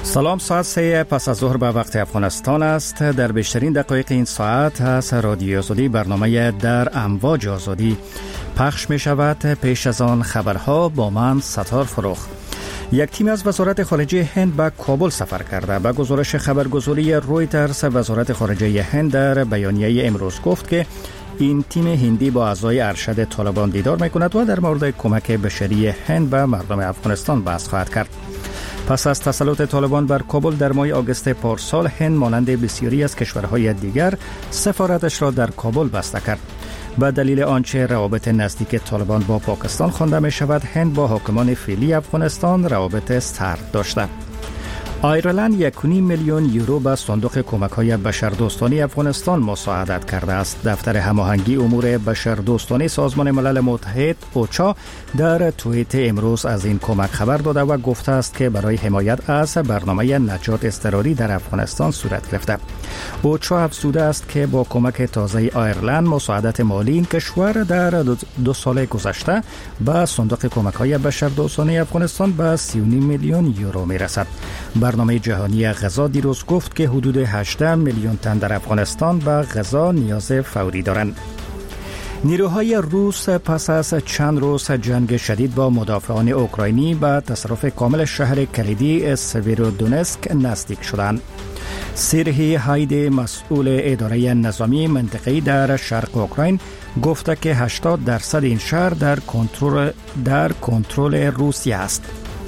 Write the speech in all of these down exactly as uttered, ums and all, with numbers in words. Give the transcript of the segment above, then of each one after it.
سلام، ساعت سه پس از ظهر به وقت افغانستان است. در بیشترین دقایق این ساعت از رادیو آزادی برنامه در امواج آزادی پخش می شود. پیش از آن خبرها با من ستار فروخ. یک تیم از وزارت خارجه هند به کابل سفر کرده. به گزارش خبرگزاری رویترز، وزارت خارجه هند در بیانیه امروز گفت که این تیم هندی با اعضای ارشد طالبان دیدار می کند و در مورد کمک بشری هند به مردم افغانستان بحث خواهد کرد. پس از تسلط طالبان بر کابل در ماه آگوست پارسال، هند مانند بسیاری از کشورهای دیگر سفارتش را در کابل بسته کرد. به دلیل آنچه روابط نزدیک طالبان با پاکستان خوانده می شود، هند با حاکمان فعلی افغانستان روابط سرد داشته. آیرلند یک و نیم میلیون یورو به صندوق کمک‌های بشردوستانه افغانستان مساعدت کرده است. دفتر هماهنگی امور بشردوستانه سازمان ملل متحد اوچا در توییت امروز از این کمک خبر داده و گفته است که برای حمایت از برنامه نجات اضطراری در افغانستان صورت گرفته. اوچا افزوده است که با کمک تازه آیرلند مساعدت مالی این کشور در دو, دو سال گذشته به صندوق کمک‌های بشردوستانه افغانستان به سی و نیم میلیون یورو میرسد. برنامه جهانی غذا دیروز گفت که حدود هجده میلیون تن در افغانستان به غذا نیاز فوری دارند. نیروهای روس پس از چند روز جنگ شدید با مدافعان اوکراینی به تصرف کامل شهر کلیدی سویرودونسک نزدیک شدند. سرهی هایدی، مسئول اداره نظامی منطقه‌ای در شرق اوکراین، گفته که هشتاد درصد این شهر در کنترل در کنترل روسیه است.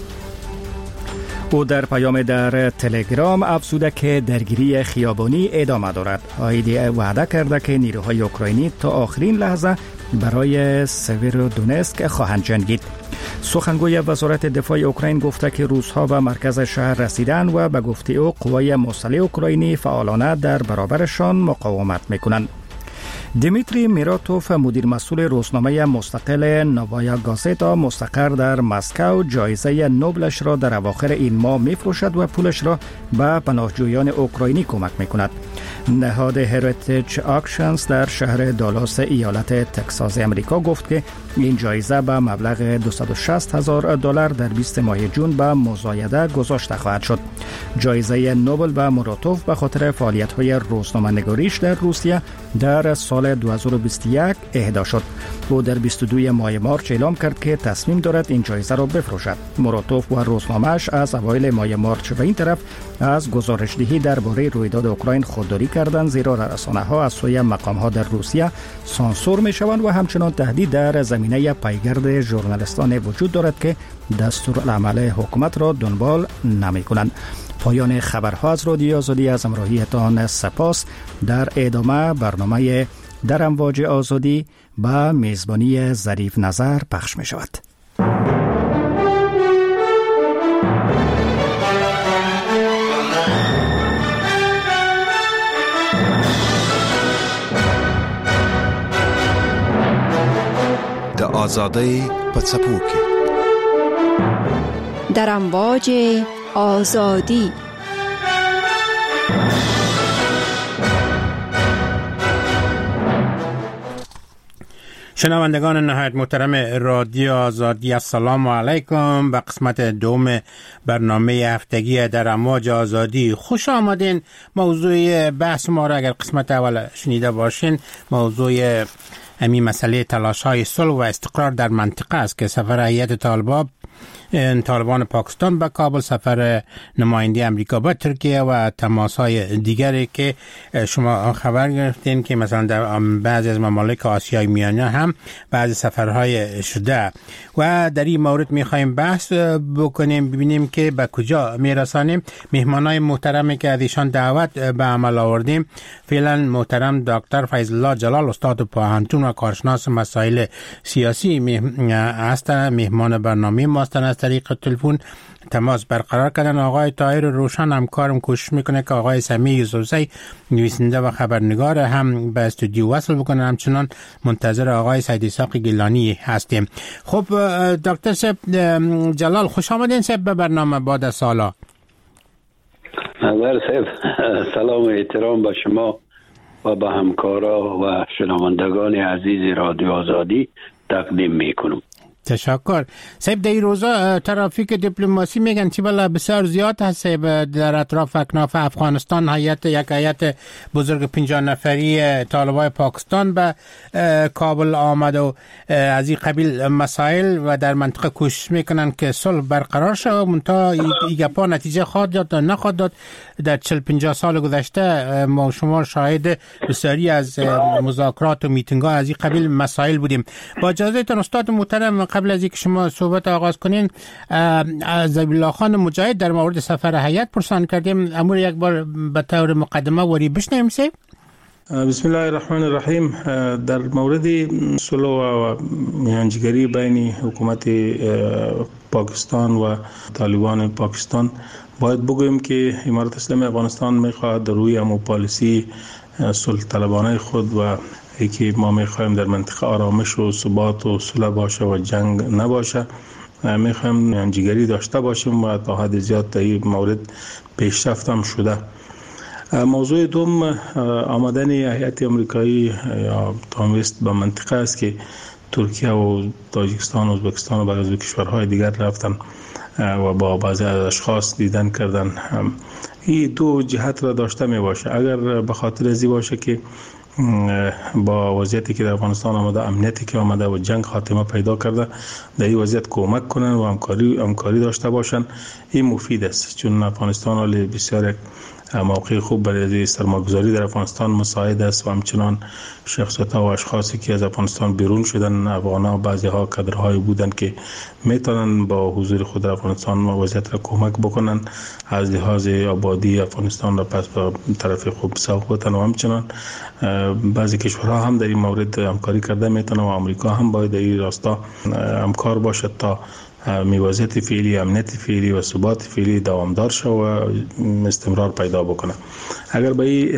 او در پیام در تلگرام افزوده که درگیری خیابانی ادامه دارد. هایدی وعده کرده که نیروهای اوکراینی تا آخرین لحظه برای سویرودونسک خواهند جنگید. سخنگوی وزارت دفاع اوکراین گفته که روس‌ها به مرکز شهر رسیدن و به گفته او قوای مسلح اوکراینی فعالانه در برابرشان مقاومت میکنند. دیمیتری میراتوف، مدیر مسئول روزنامه مستقل نوایا گازتا مستقر در مسکو، جایزه نوبلش را در اواخر این ماه میفروشد و پولش را به پناهجویان اوکراینی کمک میکند. نهاد هریتیج اکشنز در شهر دالاس ایالت تکساس امریکا گفت که این جایزه به مبلغ دویست و شصت هزار دلار در بیست ماه جون به مزایده گذاشته خواهد شد. جایزه نوبل به میراتوف به خاطر فعالیت‌های روزنامه‌نگاریش در روسیه در سال دو هزار و بیست و یک اهدا شد. او در بیست و دو ماه مارچ اعلام کرد که تصمیم دارد این جایزه را بفروشد. میراتوف و روزنامه‌اش از اوایل ماه مارچ به این طرف از گزارش‌دهی درباره رویداد اوکراین خودداری کردند، زیرا رسانه‌ها از سوی مقام‌ها در روسیه سانسور می‌شوند و همچنان تهدید در زمینه پیگرد ژورنالیستان وجود دارد که دستورالعمل حکومت را دنبال نمی‌کنند. پایان خبرها از رادیو آزادی، از همراهیتان سپاس. در ادامه برنامه در امواج آزادی با میزبانی ظریف نظر پخش می شود. د آزادی پڅپوکي در امواج آزادی. شنوندگان نهایت محترم رادیو آزادی، السلام علیکم. به قسمت دوم برنامه هفتگی در امواج آزادی خوش آمدین. موضوع بحث ما را اگر قسمت اول شنیده باشین، موضوع همین مسئله تلاش‌های صلح و استقرار در منطقه است که سفر هیئت طالبان طالبان پاکستان به کابل، سفر نماینده امریکا به ترکیه و تماس‌های دیگری که شما خبر گرفتین که مثلا در بعضی از ممالک آسیای میانه هم بعضی سفرهای شده و در این مورد می‌خوایم بحث بکنیم، ببینیم که به کجا میرسانیم. مهمانای محترمی که از ایشان دعوت به عمل آوردیم، فعلا محترم دکتر فیض الله جلال، استاد پوهنتون و کارشناس مسائل سیاسی هستند، مهمان برنامه ما هستند. از طریق تلفن تماس برقرار کردن. آقای طاهر روشن همکارم کوشش میکنه که آقای سمیع یوسفزی نویسنده و خبرنگار هم به استودیو وصل بکنه. همچنان منتظر آقای سید اسحاق گیلانی هستیم. خب دکتر صاحب جلال، خوش آمدین صاحب به برنامه بعد از سالا. نظر صاحب، سلام و احترام به شما و به همکارا و شنوندگان عزیز رادیو آزادی تقدیم میکنم. تشکر. صاحب در این روزا ترافیک دیپلماسی میگن چی بلا بسیار زیاد هست در اطراف اکناف افغانستان. هیئت یک هیئت بزرگ پنجاه نفری طالبای پاکستان به کابل آمد و از این قبیل مسائل و در منطقه کوشش میکنن که صلح برقرار شود. منتها این گپا نتیجه خواهد داد یا نخواهد داد. در چهل پنجاه سال گذشته ما شما شاهد بسیاری از مذاکرات و میتینگ ها از این قبیل مسائل بودیم. با اجازه تان استاد محترم، قبل از اینکه شما صحبت آغاز کنین، از ذبیح خان مجاهد در مورد سفر هیئت پرسان کردیم. امور یک بار به طور مقدمه وری بشنویم. سه بسم الله الرحمن الرحیم. در مورد صلح و میانجیگری بین حکومت پاکستان و طالبان پاکستان باید بگوییم که امارت اسلامی افغانستان میخواهد روی امو پالیسی صلح طلبانه خود و که ما میخواهیم در منطقه آرامش و ثبات و صلح باشه و جنگ نباشه، میخواهیم میانجیگری داشته باشیم و تا حد زیاد در این مورد پیشرفت هم شده. موضوع دوم آمدن هیئت آمریکایی یا تامویست به منطقه است که ترکیه و تاجیکستان و ازبکستان و بعضی کشورهای دیگر رفتن و با بعضی از اشخاص دیدن کردن. این دو جهت را داشته می باشه. اگر به خاطر ازی باشه که با وضعیتی که در افغانستان آمده، امنیتی که آمده و جنگ خاتمه پیدا کرده، در این وضعیت کمک کنن و همکاری همکاری داشته باشن، این مفید است. چون افغانستان حالی بسیار موقع خوب برای سرمایه‌گذاری در افغانستان مساعد است و همچنان شخصیت‌ها و اشخاصی که از افغانستان بیرون شدن، افغان‌ها بعضی‌ها کادرهای بودند که میتونن با حضور خود در افغانستان وضعیت را کمک بکنن، از لحاظ آبادی افغانستان را پس به طرف خوب سوق بتن. و همچنان بعضی کشورها هم در این مورد همکاری کرده میتونه و آمریکا هم باید در این راستا همکار باشد تا موازیت فعلی، امنیت فعلی و ثبات فعلی دوامدار شد و استمرار پیدا بکنه. اگر به این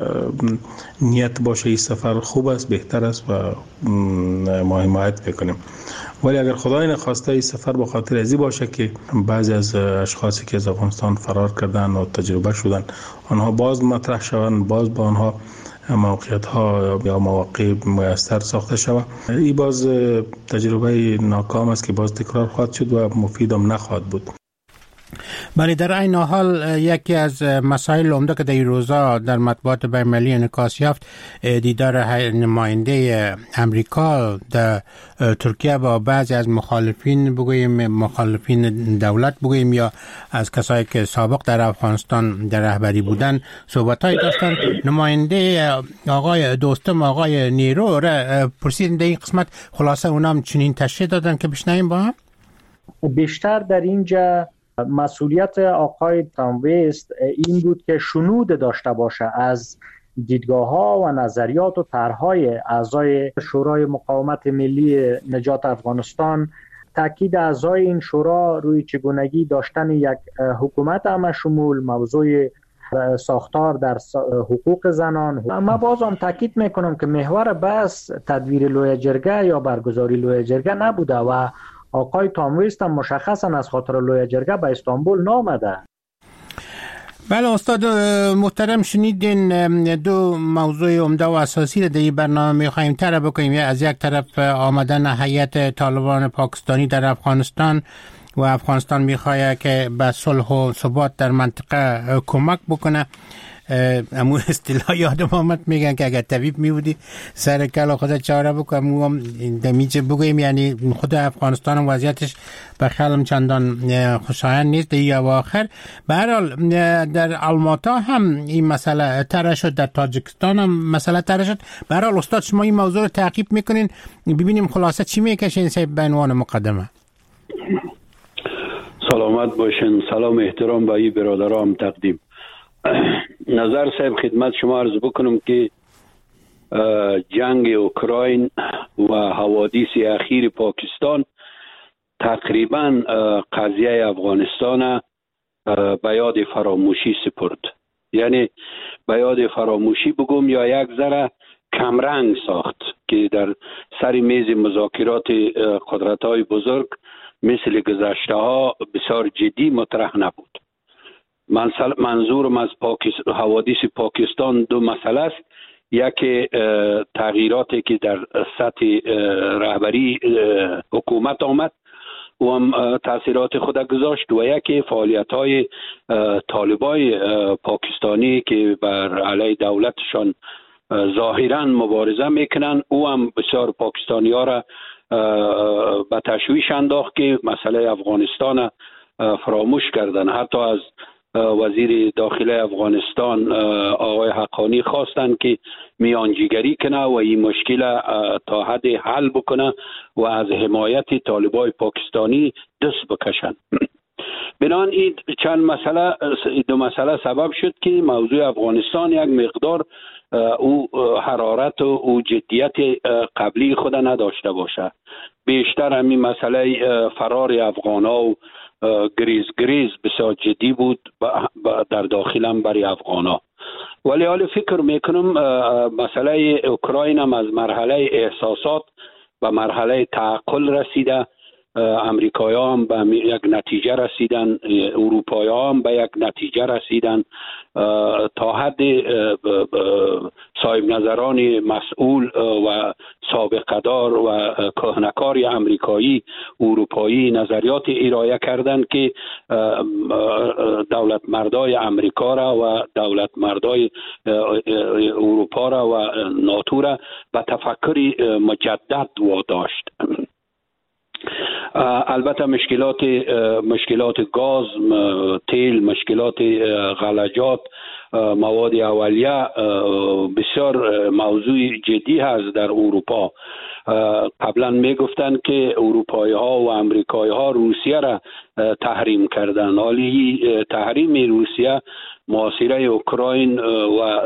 نیت باشه این سفر خوب است، بهتر است و ما حمایت بکنیم. ولی اگر خدای نخواسته این سفر به خاطر ازی باشه که بعضی از اشخاصی که از افغانستان فرار کردن و تجربه شدن آنها باز مطرح شوند، باز با آنها موقعیت ها یا مواقع میسر ساخته شود، این باز تجربه ناکام است که باز تکرار خواهد شد و مفیدم نخواهد بود. بله، در این حال یکی از مسائل عمده که در این روزا در مطبوعات بین‌المللی انعکاس یافت، دیدار نماینده امریکا در ترکیه با بعضی از مخالفین بگوییم مخالفین دولت بگوییم یا از کسایی که سابق در افغانستان در رهبری بودن صحبت‌های داشتن. نماینده آقای دوستم آقای نیرو را پرسیدن در این قسمت خلاصه اونام چنین تشریح دادن که بشنویم با هم. بیشتر در اینجا مسئولیت آقای تامویست این بود که شنود داشته باشه از دیدگاه ها و نظریات و طرح‌های اعضای شورای مقاومت ملی نجات افغانستان، تاکید اعضای این شورا روی چگونگی داشتن یک حکومت همشمول، موضوع ساختار در حقوق زنان. اما باز هم تاکید میکنم که محور بحث تدویر لوی جرگه یا برگزاری لوی جرگه نبوده و آقای تامویست هم مشخصا از خاطر لوی جرگه به استانبول نامده. بله استاد محترم، شنیدین دو موضوع عمده و اساسی را در این برنامه می‌خوایم طرح بکنیم. از یک طرف آمدن هیئت طالبان پاکستانی در افغانستان و افغانستان می‌خواهد که به صلح و ثبات در منطقه کمک بکنه. امو اصطلاح یادم آمد، میگن که اگر طبیب میبودی سر کلا خود چاره بکنم هم دمیجه بگویم، یعنی خود افغانستان هم وضعیتش به خیالم چندان خوشایند نیست در این اواخر. به هر حال در آلماتا هم این مسئله طرح شد، در تاجیکستان هم مسئله طرح شد. به هر حال استاد شما این موضوع رو تعقیب میکنین، ببینیم خلاصه چی میکشین صاحب به عنوان مقدمه. سلامت باشین. سلام احترام به این برادرام تقدیم. نظر صاحب خدمت شما عرض بکنم که جنگ اوکراین و حوادث اخیر پاکستان تقریبا قضیه افغانستان به یاد فراموشی سپرد. یعنی به یاد فراموشی بگم یا یک ذره کمرنگ ساخت که در سر میز مذاکرات قدرت‌های بزرگ مثل گذشته ها بسیار جدی مطرح نبود. منظورم از پاکستان، حوادث پاکستان دو مسئله است. یکی تغییراتی که در سطح رهبری حکومت آمد و هم تاثیرات خود گذاشت و یکی فعالیت‌های طالبای پاکستانی که بر علیه دولتشان ظاهراً مبارزه میکنن او هم بسیار پاکستانی ها را به تشویش انداخت که مسئله افغانستان فراموش کردن. حتی از وزیر داخلی افغانستان آقای حقانی خواستند که میانجیگری کنه و این مشکل تا حد حل بکنه و از حمایت طالبای پاکستانی دست بکشن. بنان این چند مسئله دو مسئله سبب شد که موضوع افغانستان یک مقدار او حرارت و او جدیت قبلی خود نداشته باشه. بیشتر همین مسئله فرار افغانا و گریز گریز بسیار جدی بود در داخلم برای افغانا. ولی حال فکر میکنم مسئله اوکراین هم از مرحله احساسات و مرحله تعقل رسیده. امریکایی ها هم به یک نتیجه رسیدن، اروپایی ها هم به یک نتیجه رسیدن. تا حد صاحب نظران مسئول و سابقه‌دار و کهنکار امریکایی اروپایی نظریات ارائه کردند که دولت مردای امریکا را و دولت مردای اروپا را و ناتو را به تفکر مجدد واداشت. البته مشکلات مشکلات گاز، تیل، مشکلات غلجات، مواد اولیه بسیار موضوع جدی هست در اروپا. قبلا می گفتند که اروپایی ها و امریکایی ها روسیه را تحریم کردند. حالی تحریم روسیه محاصره اوکراین و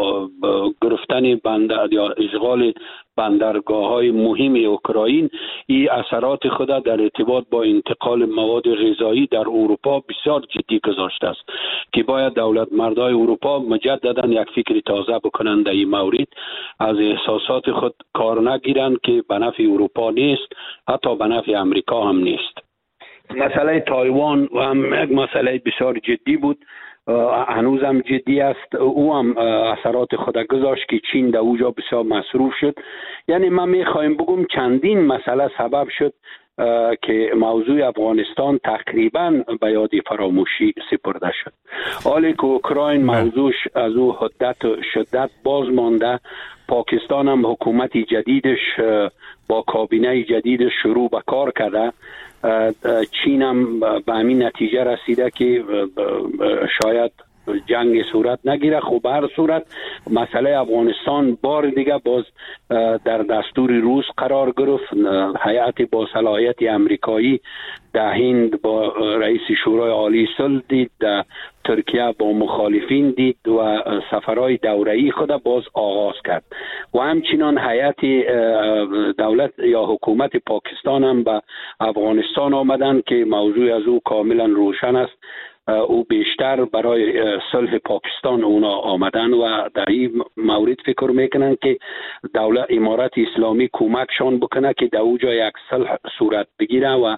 گرفتن بندر یا اشغال بندرگاه های مهم اوکراین این اثرات خود در ارتباط با انتقال مواد غذایی در اروپا بسیار جدی گذاشته است که باید دولت مردای اروپا مجددا یک فکر تازه بکنند در این مورد، از احساسات خود کار نگیرند که به نفع اروپا نیست، حتی به نفع امریکا هم نیست. مسئله تایوان و هم یک مسئله بسیار جدی بود، هنوز هم جدی است. او هم اثرات خود گذاشت که چین در اوجا بسیار مصروف شد. یعنی من میخوایم بگم چندین مسئله سبب شد که موضوع افغانستان تقریبا به یاد فراموشی سپرده شد. حالی که اوکراین موضوعش از او حدت و شدت باز مانده. پاکستان هم حکومت جدیدش با کابینه جدیدش شروع به کار کرده. چین هم به همین نتیجه رسیده که شاید جنگ صورت نگیره. خب به هر صورت مسئله افغانستان بار دیگه باز در دستور روز قرار گرفت. هیئت با صلاحیت امریکایی در هند با رئیس شورای عالی صلح دید، در ترکیه با مخالفین دید و سفرهای دوره‌ای خود باز آغاز کرد و همچنان هیئت دولت یا حکومت پاکستان هم به افغانستان آمدن که موضوع از او کاملا روشن است. او بیشتر برای صلح پاکستان اونا آمدن و در این مورد فکر میکنن که دولت امارت اسلامی کمکشان بکنه که در اوجا یک صلح صورت بگیره و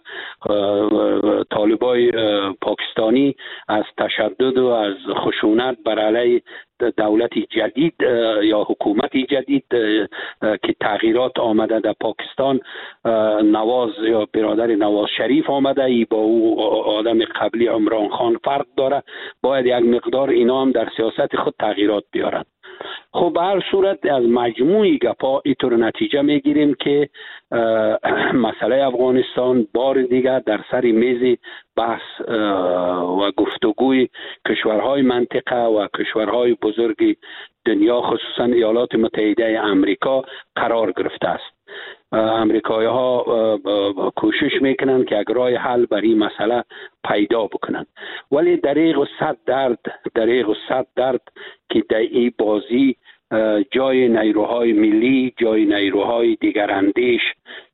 طالبای پاکستانی از تشدد و از خشونت بر علیه دولت جدید یا حکومت جدید که تغییرات آمده در پاکستان، نواز یا برادر نواز شریف آمده، ای با او آدم قبلی عمران خان فرق داره، باید یک مقدار اینا هم در سیاست خود تغییرات بیارن. خب به هر صورت از مجموعی گپا اینطور نتیجه میگیریم که مسئله افغانستان بار دیگر در سر میز بحث و گفتگوی کشورهای منطقه و کشورهای بزرگ دنیا خصوصا ایالات متحده امریکا قرار گرفته است. امریکایی ها کوشش میکنن که یک راه حل برای این مسئله پیدا بکنن، ولی دریغ و صد درد دریغ و صد درد که در این بازی جای نیروهای ملی، جای نیروهای دیگر اندیش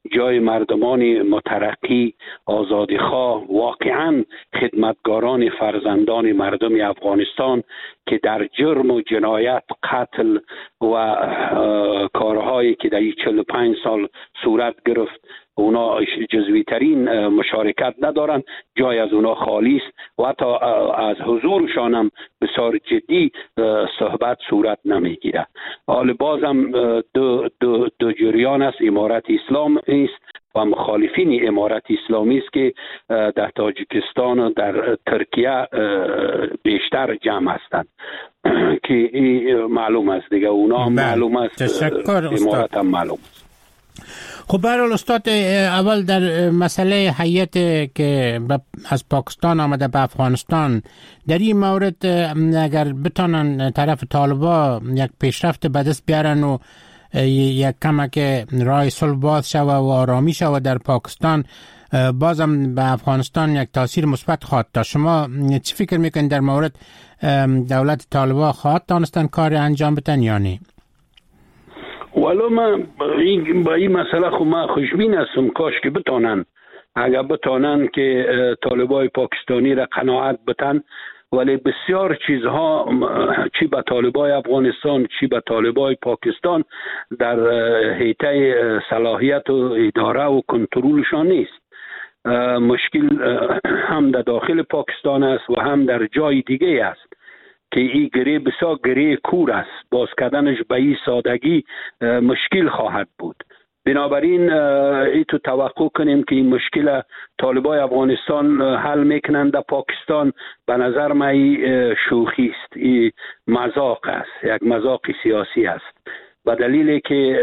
جای مردمان مترقی آزادیخواه، واقعا خدمتگاران فرزندان مردم افغانستان که در جرم و جنایت، قتل و کارهایی که در چهل و پنج سال صورت گرفت اونا جزوی ترین مشارکت ندارند، جای از اونا خالی است و حتی از حضورشان هم بسیار جدی صحبت صورت نمیگیره. حال بازم دو, دو, دو جریان است، امارت اسلام است و مخالفین امارت اسلامی است که در تاجیکستان و در ترکیه بیشتر جمع هستند که معلوم است دیگه، اونا هم معلوم است، امارت هم معلوم است. خب برحال استاد، اول در مسئله هیئت که از پاکستان آمده به افغانستان، در این مورد اگر بتانن طرف طالبا یک پیشرفت به دست بیارن و یک کمک راه صلح باز شود و آرامی شود در پاکستان، بازم به افغانستان یک تاثیر مثبت خواهد داشت. شما چی فکر میکنید در مورد دولت طالبا خواهد دانستن کار انجام بدن یا نه؟ ولو ما این با این مسئله خو ما خوشبین هستم، کاش که بتانن، اگر بتانن که طالبای پاکستانی را قناعت بتن، ولی بسیار چیزها چی به طالبای افغانستان چی به طالبای پاکستان در حیطه صلاحیت و اداره و کنترلشان نیست. مشکل هم در داخل پاکستان است و هم در جای دیگه است که این گره بسیار گره کور است، باز کردنش به این سادگی مشکل خواهد بود. بنابراین ای تو توقع کنیم که این مشکل طالبای افغانستان حل میکنند در پاکستان، به نظر من شوخی است، این مذاق است، یک مذاق سیاسی است، به دلیلی که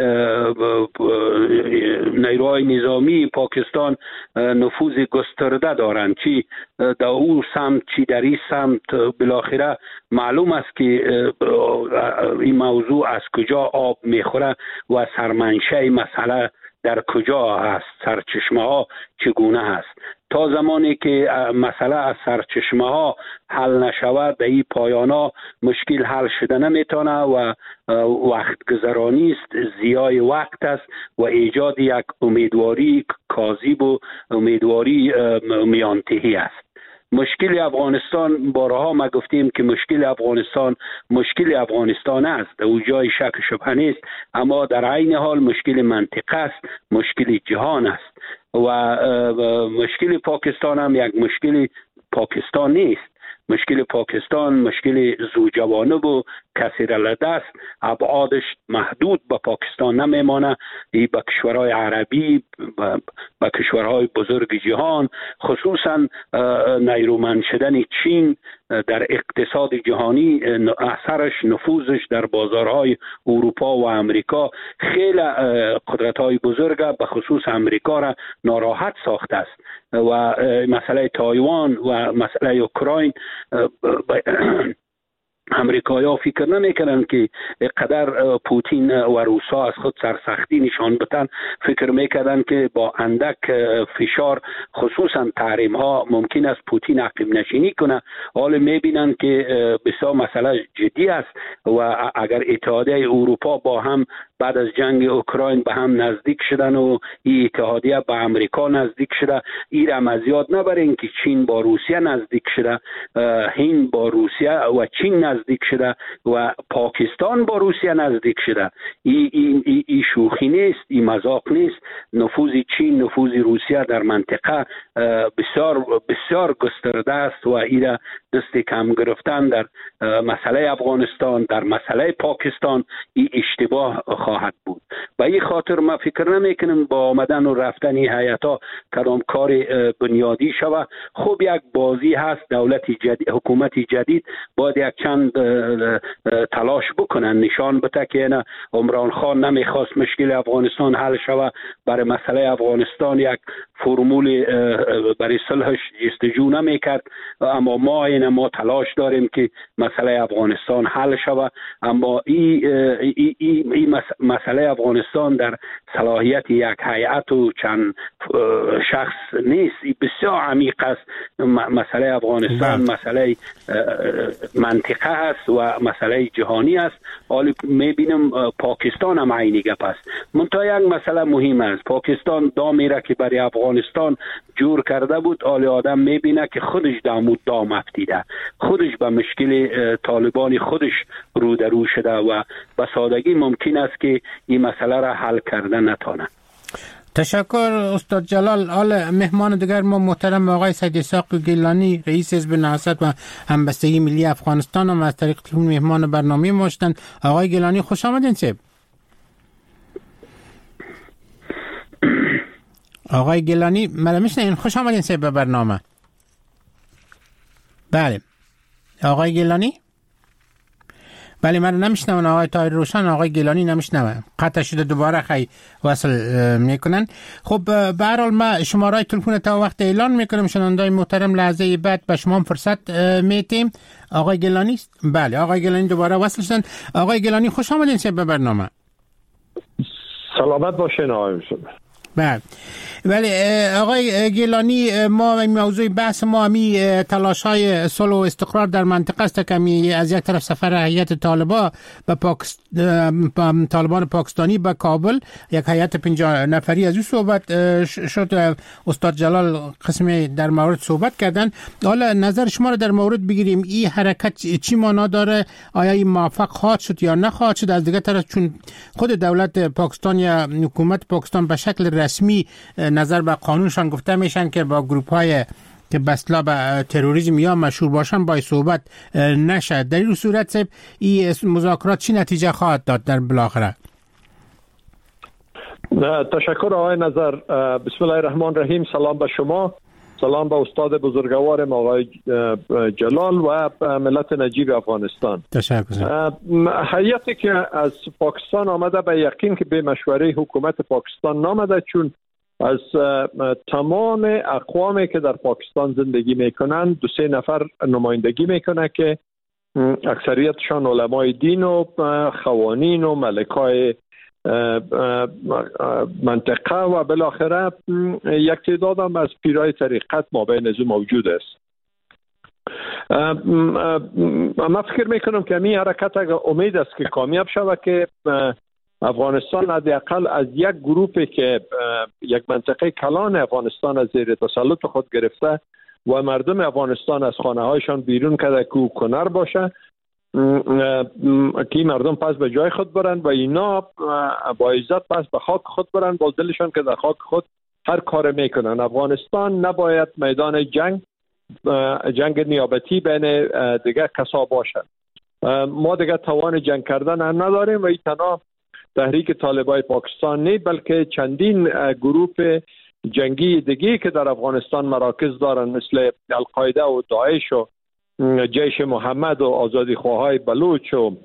نیروهای نظامی پاکستان نفوذ گسترده دارند، چی در او سمت چی در این سمت. بالاخره معلوم است که این موضوع از کجا آب میخوره و سرمنشه مسئله در کجا هست، سرچشمه ها چگونه هست. تا زمانی که مسئله از سرچشمه ها حل نشود، در این پایانا مشکل حل شده نمیتونه و وقت گذرانی است، ضیاع وقت است و ایجاد یک امیدواری کاذب و امیدواری میانتهی است. مشکل افغانستان، بارها ما گفتیم که مشکل افغانستان مشکل افغانستان است، او جای شک شبهه نیست، اما در عین حال مشکل منطقه است، مشکل جهان است و مشکل پاکستان هم یک مشکل پاکستان نیست. مشکل پاکستان مشکل زوجوانب و کثیر الدست، ابعادش محدود به پاکستان نمیمانه، ای به کشورهای عربی، به کشورهای بزرگ جهان، خصوصا نیرومند شدن چین در اقتصاد جهانی، اثرش نفوذش در بازارهای اروپا و امریکا خیلی قدرت‌های بزرگ به خصوص امریکا را ناراحت ساخته است و مسئله تایوان و مسئله اوکراین امریکایی ها فکر نمیکنن که قدر پوتین و روسا از خود سرسختی نشان بدن، فکر میکردن که با اندک فشار خصوصا تحریم ها ممکن است پوتین عقب نشینی کنه. حال میبینن که بسیار مسئله جدی است و اگر اتحادیه اروپا با هم بعد از جنگ اوکراین به هم نزدیک شدن و این اتحادیه به امریکا نزدیک شده، این را از یاد نبرین که چین با روسیه نزدیک شده، هند با روسیه و چین نزدیک شده و پاکستان با روسیه نزدیک شده. این این ای ای شوخی نیست، این مذاق نیست. نفوذ چین، نفوذ روسیه در منطقه بسیار بسیار گسترده است و این دست کم گرفتن در مسئله افغانستان، در مسئله پاکستان، این اشتباه خواهد بود. و این خاطر ما فکر نمیکنم با آمدن و رفتن این هیئت‌ها کدام کار بنیادی شود. خوب یک بازی هست، دولت جدید، حکومت جدید باید یک چند تلاش بکنن، نشان بده که نه عمران خان نمیخواست مشکل افغانستان حل شود، برای مسئله افغانستان یک فرمول برای صلحش جستجو نمیکرد، اما ما این ما تلاش داریم که مسئله افغانستان حل شود. اما این ای ای ای مسئله افغانستان در صلاحیت یک هیئت و چند شخص نیست، بسیار عمیق است. مسئله افغانستان مسئله منطقه است و مسئله جهانی است. حالا میبینم پاکستان هم عینی گپ است. منتها یک مسئله مهم است، پاکستان دامی را که برای افغانستان جور کرده بود، حالا آدم میبینه که خودش دامود دام افتیده، خودش به مشکل طالبان خودش رو در رو شده و به سادگی ممکن است که این مسئله را حل کرده نتانه. تشکر استاد جلال. حال مهمان دیگر ما محترم آقای سید اسحاق گیلانی، رئیس حزب نهضت و همبستگی ملی افغانستان هم از طریق تلفن مهمان برنامه ما شدند. آقای گیلانی خوش آمدین. سب آقای گیلانی ملمش نه، خوش آمدین سب به برنامه. بله آقای گیلانی، بله من نمیشنون. آقای طاهر روشن آقای گیلانی نمیشنون، قطع شده، دوباره خی وصل میکنن. خب به هر حال ما شماره تلفن تا وقت اعلان میکنم، شنوندای محترم لحظه بعد به شما فرصت میتیم. آقای گیلانی، بله آقای گیلانی دوباره وصل شدن. آقای گیلانی خوش آمدین به برنامه. سلامت باشین آقای روشن. بله ولی آقای گیلانی، ما موضوع بحث ما همی تلاش های صلح و استقرار در منطقه است که همی از یک طرف سفر هیئت طالبان به پاکستان، طالبان پاکستانی به کابل، یک هیئت پنجاه نفری از او صحبت شد. استاد جلال قسمی در مورد صحبت کردن. حالا نظر شما رو در مورد بگیریم، این حرکت چی معنا داره؟ آیا این موفق خواهد شد یا نخواهد شد؟ از دیگه طرف چون خود دولت پاکستان یا حکومت پاکستان به شکل رسمی نظر به قانونشان گفته میشن که با گروپ های که بسلا به تروریسم یا مشهور باشن باید صحبت نشد. در این صورت این مذاکرات چی نتیجه خواهد داد در بالاخره؟ تشکر آقای نظر. بسم الله الرحمن الرحیم. سلام به شما، سلام به استاد بزرگوارم آقای جلال و ملت نجیب افغانستان. تشکر. هیئتی که از پاکستان آمده به یقین که به مشوره حکومت پاکستان نامده، چون از تمام اقوامی که در پاکستان زندگی میکنند دو سه نفر نمایندگی میکنه که اکثریتشان علمای دین و خوانین و ملکای منطقه و بالاخره یک تعداد هم از پیرای طریقت ما بین از موجود است. من فکر میکنم که این حرکت اگر امید است که کامیاب شود که افغانستان حداقل از یک گروپی که یک منطقه کلان افغانستان از زیر تسلط خود گرفته و مردم افغانستان از خانه هایشان بیرون کرده که کنر باشه، که مردم پس به جای خود برن و اینا با عزت پس به خاک خود برن، با دلشان که در خاک خود هر کار میکنن. افغانستان نباید میدان جنگ جنگ نیابتی بین دیگه کسا باشد. ما دیگه توان جنگ کردن هم نداریم و این تنها تحریک طالبای پاکستان نه، بلکه چندین گروه جنگی دیگه که در افغانستان مراکز دارن، مثل القاعده و داعش و جیش محمد و آزادی خواهای بلوچ و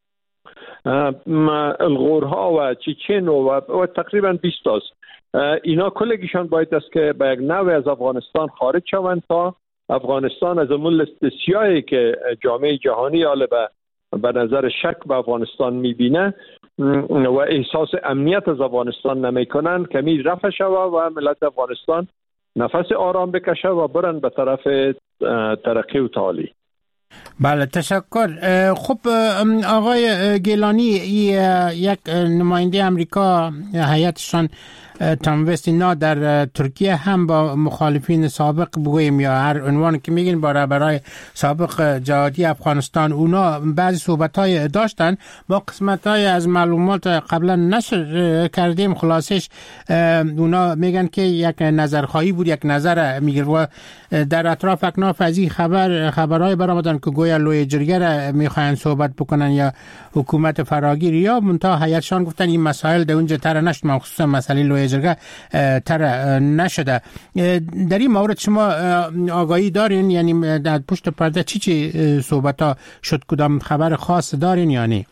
الغورها و چیچن و, و تقریبا بیست است. اینا کلگیشان باید است که به یک نوع از افغانستان خارج شوند تا افغانستان از اون لیست سیاهی که جامعه جهانی حالا به به نظر شک به افغانستان میبینه و احساس امنیت از افغانستان نمیکنن کمی رفع شود و ملت افغانستان نفس آرام بکشه و برن به طرف ترقی و تعالی. بله تشکر. خب آقای گیلانی، یک نماینده امریکا هیئتشان تام وست اینا در ترکیه هم با مخالفین سابق بگوییم یا هر عنوان که میگین با رهبرای سابق جهادی افغانستان اونا بعضی صحبت‌های داشتن. با قسمت‌های از معلومات قبلا نشر کردیم، خلاصش اونا میگن که یک نظرخواهی بود، یک نظر میگه و در اطراف اکناف از این خبر خبرهای برآمدن که گویا لوی جرگه میخواین صحبت بکنن یا حکومت فراگیر یا منتها هیئتشان گفتن این مسائل در اونجا طرح نشد، مخصوصا مسئله لوی جرگه طرح نشده. در این مورد شما آگاهی دارین؟ یعنی در پشت پرده چی چی صحبت ها شد؟ کدام خبر خاص دارین یا نه؟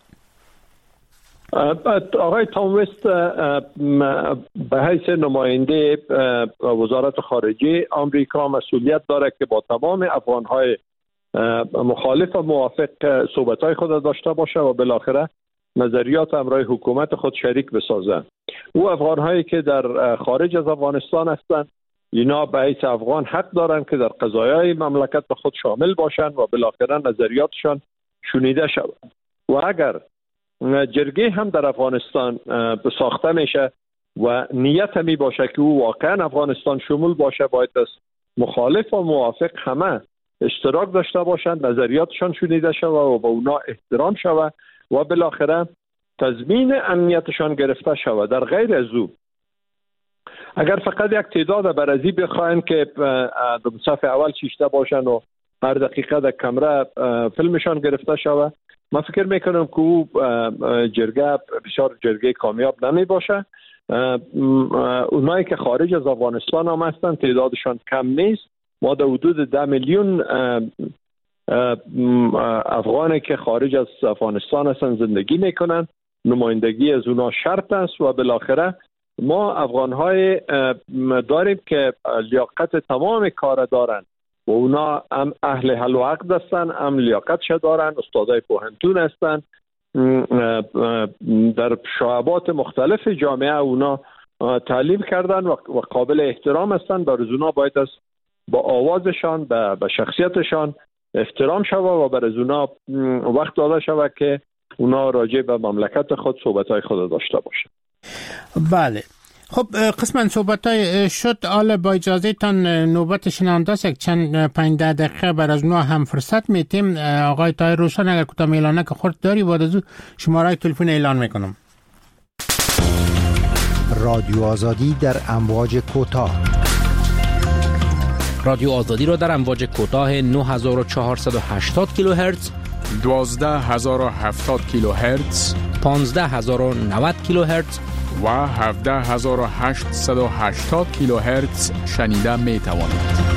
آقای تام وست به حیث نماینده وزارت خارجه آمریکا مسئولیت داره که با تمام افغان‌های مخالف و موافق صحبت‌های خود داشته باشه و بالاخره نظریات امرای حکومت خود شریک بسازند. او افغان‌هایی که در خارج از افغانستان هستند، اینا به حیث افغان حق دارند که در قضایای مملکت به خود شامل باشند و بالاخره نظریاتشان شنیده شود. و اگر جرگه هم در افغانستان ساخته میشه و نیت می باشه که او واقعا افغانستان شمول باشه، باید از مخالف و موافق همه اشتراک داشته باشند، نظریاتشان شنیده شود و به اونا احترام شود و بالاخره تضمین امنیتشان گرفته شود. در غیر از او اگر فقط یک تعداد برازی بخواهند که در صف اول شیشته باشند و هر دقیقه در کمره فیلمشان گرفته شود، من فکر میکنم که او جرگه بسیار جرگه کامیاب نمی باشه. اونایی که خارج از افغانستان هم هستند تعدادشان کم نیست. ما در حدود ده میلیون افغانی که خارج از افغانستان هستند زندگی میکنن. نمایندگی از اونا شرط است و بالاخره ما افغان‌های داریم که لیاقت تمام کار دارن و اونا هم اهل حل و عقد هستن، هم لیاقتش دارن، استادای پوهنتون هستن، در شعبات مختلف جامعه اونا تعلیم کردن و قابل احترام هستن. بر اونا باید از با آوازشان به شخصیتشان احترام شود و بر اونا وقت داده شود که اونا راجع به مملکت خود صحبت‌های خود داشته باشند. بله، خب قسماً صحبت‌های شد. حالا با اجازه تان نوبت شنونده است، یک چند پنج دقیقه بر از نوع هم فرصت میتیم. آقای طاهر روشن اگر کوتاه اعلانه که خورد داری بعد از او شماره تلفن اعلان میکنم. رادیو آزادی در امواج کوتاه. رادیو آزادی را در امواج کوتاه نه هزار و چهارصد و هشتاد کیلوهرتز، دوازده هزار و هفتاد کیلوهرتز، پانزده هزار و نود کیلوهرتز و هفده هزار و هشتصد و هشتاد کیلوهرتز شنیده می توانید.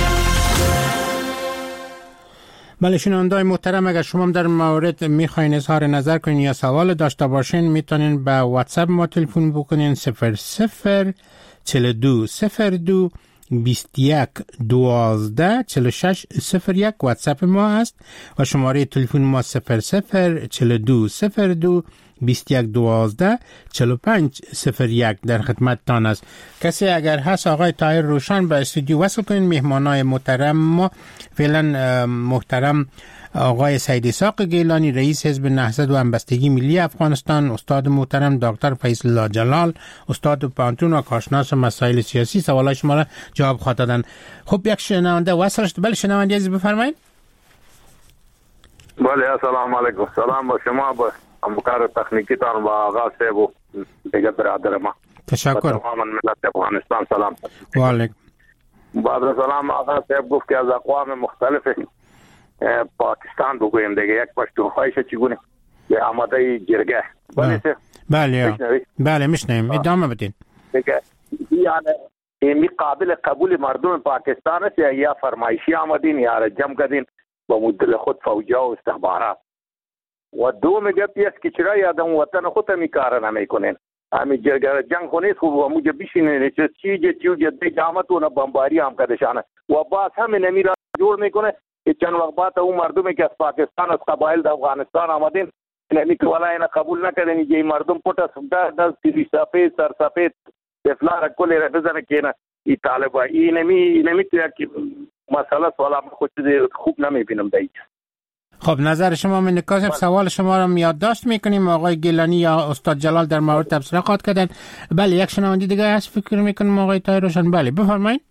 بله شنونده‌های محترم، اگر شما در مورد میخواین اظهار نظر کنین یا سوال داشته باشین میتونین به واتساپ ما تلفن بکنین صفر صفر چهل و دو صفر دو بیست و یک دوازده چهل و شش صفر یک واتساپ ما هست و شماره تلفن ما صفر صفر چهل و دو صفر دو بیست و یک دوازده چهل و پنج صفر یک در خدمت تان است. کسی اگر هست آقای طاهر روشن به استودیو وصل کنین. مهمانای محترم ما فعلا محترم آقای سید اسحاق گیلانی رئیس حزب نهضت و همبستگی ملی افغانستان، استاد محترم دکتر فیض الله جلال استاد پانتون و کارشناس مسائل سیاسی سوالای شما را جواب خواهد دادن. خب یک شنونده وصل شد. بله شنونده عزیز بفرمایید. بله السلام علیکم. سلام با شما، با همکار تکنیکی تان و آقا صاحب و دیگر برادر ما. تشکر. تمام ملت افغانستان سلام. و علیکم. بعد سلام آقا صاحب گفت که از اقوام مختلف پاکستان بگویم دیگه یک پشتونخوایش چگونه به آماده جرگه. بله بله بله میشنیم ادامه بدین. دیگه یعنی این قابل قبول مردم پاکستان است یا فرمایشی آمدین یا جمع کردین با مدل خود فوجا و استخبارات و دوم گپی است که چرا یادم وطن خود می کار نمیکنین. همین جرگه جنگ خونیست خوب و موجه بیشینه چه چیز چیز جده جامتون بمباری هم کردشانه و باز همین امیرا جور میکنه که چند وقت بعد اون مردمی که از پاکستان از قبایل در افغانستان آمدین نمی که والا اینا قبول نکردن یه مردم پوت از دست تیری سفید سر سفید افلار کلی را بزنه که اینا ای طالبا ای نمی نمی که مسئله والا خود خوب نمی بینم دیگه. خب نظر شما من نکاسب سوال شما را یادداشت میکنیم. آقای گیلانی یا استاد جلال در مورد تبصره خواهد کردن. بله یک شنونده دیگه هست فکر میکنم آقای طاهر روشن. بله بفرمایید.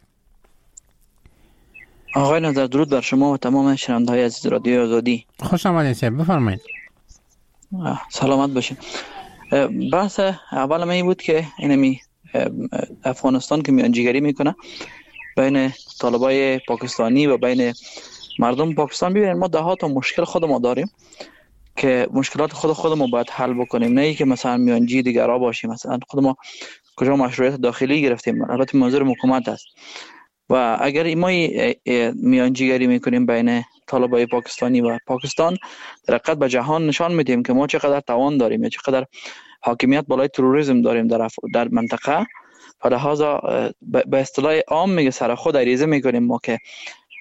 آقای نظر درود بر شما و تمام شنونده های عزیز رادیو آزادی. خوش آمدید صاحب بفرمایید. سلامت باشین. بحث اول من این بود که اینمی افغانستان که میانجیگری میکنه بین طالبای پاکستانی و بین مردم پاکستان. ببینید ما ده ها تا مشکل خود ما داریم که مشکلات خود خود ما باید حل بکنیم، نه ای که مثلا میانجی دیگرا باشیم. مثلا خود ما کجا مشروعیت داخلی گرفتیم، البته منظور حکومت است و اگر ما میانجیگری میکنیم بین طالبای پاکستانی و پاکستان در حقیقت به جهان نشان میدیم که ما چقدر توان داریم یا چقدر حاکمیت بالای تروریسم داریم در در منطقه. لذا به اصطلاح عام میگه سر خود عریضه میکنیم ما که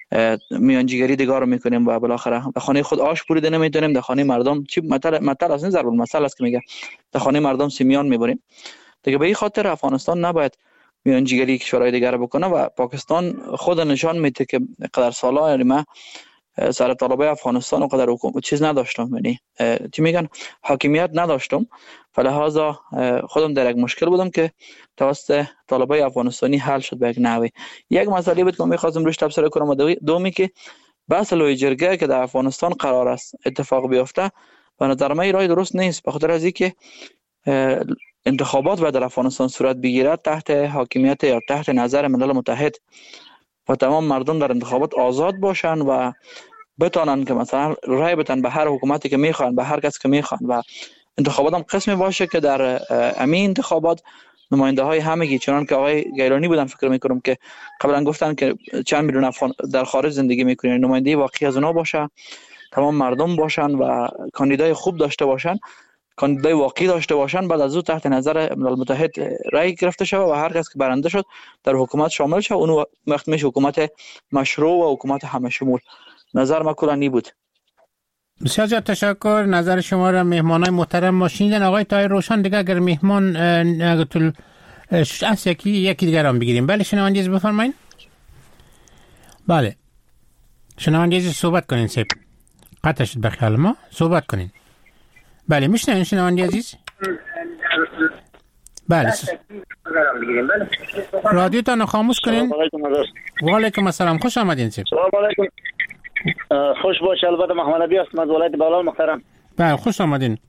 میانجیگری دیگه رو میکنیم و بالاخره در خانه خود آش بریده نمیتونیم، در خانه مردم چی مطلب مطلب اصلا ضرب المثل است که میگه در خانه مردم سیمیان میبریم دیگه. به این خاطر افغانستان نباید میانجیگری کشورهای دیگر رو بکنه و پاکستان خود نشان میده که قدر سالا یعنی ما سر طالبای افغانستان و قدر حکومت چیز نداشتم، یعنی چی میگن حاکمیت نداشتم، فلهذا خودم در یک مشکل بودم که توسط طالبای افغانستانی حل شد به یک نحوی. یک مسئله بود که من می‌خواستم روش تبصره کنم و دومی که بحث لوی جرگه که در افغانستان قرار است اتفاق بیفته و نظر من رای درست نیست، به خاطر از اینکه انتخابات باید در افغانستان صورت بگیرد تحت حاکمیت یا تحت نظر ملل متحد و تمام مردم در انتخابات آزاد باشن و بتانن که مثلا رای بدن به هر حکومتی که میخوان، به هر کس که میخوان و انتخابات هم قسمی باشه که در همین انتخابات نماینده های همگی چنان که آقای گیلانی بودن فکر میکنم که قبلا گفتن که چند میلیون افغان در خارج زندگی میکنن، نماینده واقعی از اونها باشه، تمام مردم باشن و کاندیدای خوب داشته باشن، کاندیدای واقعی داشته باشن، بعد از او تحت نظر ملل متحد رای گرفته شود و هر کس که برنده شد در حکومت شامل شد، اون وقت میشه حکومت مشروع و حکومت همه شمول. نظر ما کلانی بود. بسیار زیاد تشکر. نظر شما را مهمانای محترم ما شنیدن. آقای طاهر روشن دیگه اگر مهمان اگر طول از یکی یکی دیگر هم بگیریم. بله شنوندگی بفرمایید. بله شنوندگی صحبت کنین سیب قطع شد به خیال ما صحبت کنین. بله میشنوین شنوندگی عزیز؟ بله رادیو تان خاموش کنین. و علیکم السلام، خوش آمدین سیب. سلام علیکم. خوش باش. البته محمد نبی است از ولایت بغلان محترم. بله خوش آمدین.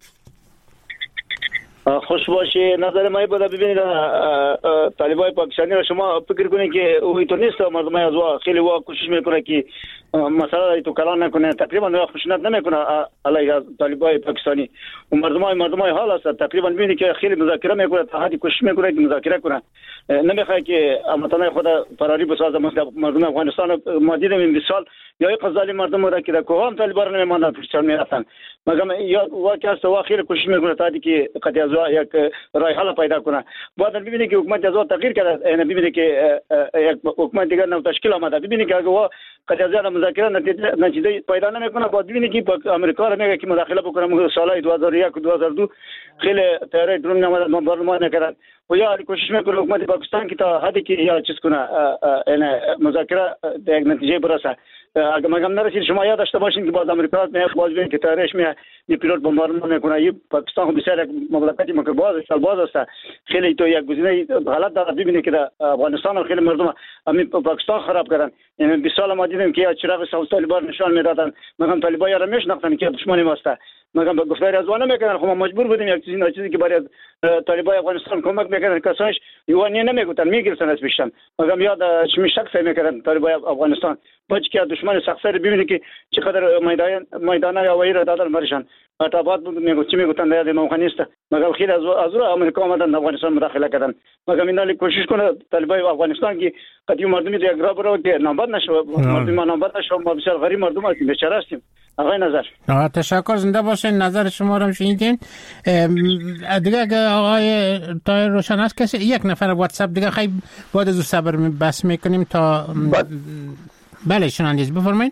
خوش باشی. نظر ما بود ببینید طالبای پاکستانی را شما فکر کنید که او تو نیست، مردم از وا خیلی وا کوشش میکنه که مسئله تو کلان نکنه، تقریبا خشونت نمیکنه علیه از طالبای پاکستانی و مردمای مردمای حال است. تقریبا ببینید که خیلی مذاکره میکنه، تا حدی کوشش میکنه که مذاکره کنه، نمیخواد که امتنای خود فراری بسازه. مردم افغانستان ما دیدیم این بیست سال یا قزالی مردم را که در کوهام طالبان نمیماندن پشتر میرفتن، مگم یا واقعا است وا خیلی کوشش میکنه تا حدی که قضیه از یک راه حل پیدا کنه. بعد ببینید که حکومت از تغییر کرده، یعنی ببینید که یک حکومت دیگر نو تشکیل آمده، ببینید که اگه قضیه مذاکره نتیجه نتیجه پیدا نمیکنه، بعد ببینید که آمریکا را میگه که مداخله بکنه. سال دو هزار و یک و دو هزار و دو خیلی طیاره درون نماد بمبارمان نکردن و یا کوشش میکنه حکومت پاکستان که تا حدی که یا چیز کنه، یعنی مذاکره به یک نتیجه برسه. اگه مگم نرسید شما یاد داشته باشین که باز آمریکا میاد باز ببین که طیارهش میاد یه پیلوت بمبارمان میکنه. این پاکستان بسیار یک مملکتی مکر باز سال باز است، خیلی تو یک گزینه غلط داره. ببینید که در افغانستان خیلی مردم همین پاکستان خراب کردن. یعنی بیست سال ما دیدیم که چراغ سبز طالبان نشان میدادن، مگم طالبان را میشناختن که دشمنی ما است، مگم به گفتار از وانه میکنن. خب ما مجبور بودیم یک چیزی نه چیزی که برای طالبان افغانستان کمک میکنن، کسانش یوانی نمیگفتن میگرفتن از پیشن، مگم یاد چمی شک فهم میکردن طالبان افغانستان بچ که دشمن سخت‌سر. ببینید که چقدر میدان میدانای هوایی را دادن برشان اتابات بود میگو چی میگفتن در موقع نیست، مگر خیر از از رو آمریکا آمدن افغانستان مداخله کردن. مگر اینا کوشش کنه طالبای افغانستان که قدیم مردمی دیگه راه برو که نامبر نشو، مردم ما نامبر نشو، ما بسیار غریب مردم هستیم، بیچاره هستیم. آقای نظر تشکر، زنده باشین. نظر شما رو شنیدین. دیگه اگه آقای طاهر روشن است کسی یک نفر واتس اپ دیگه خیلی بعد از صبر بس میکنیم تا بله شنوندگی بفرمایید.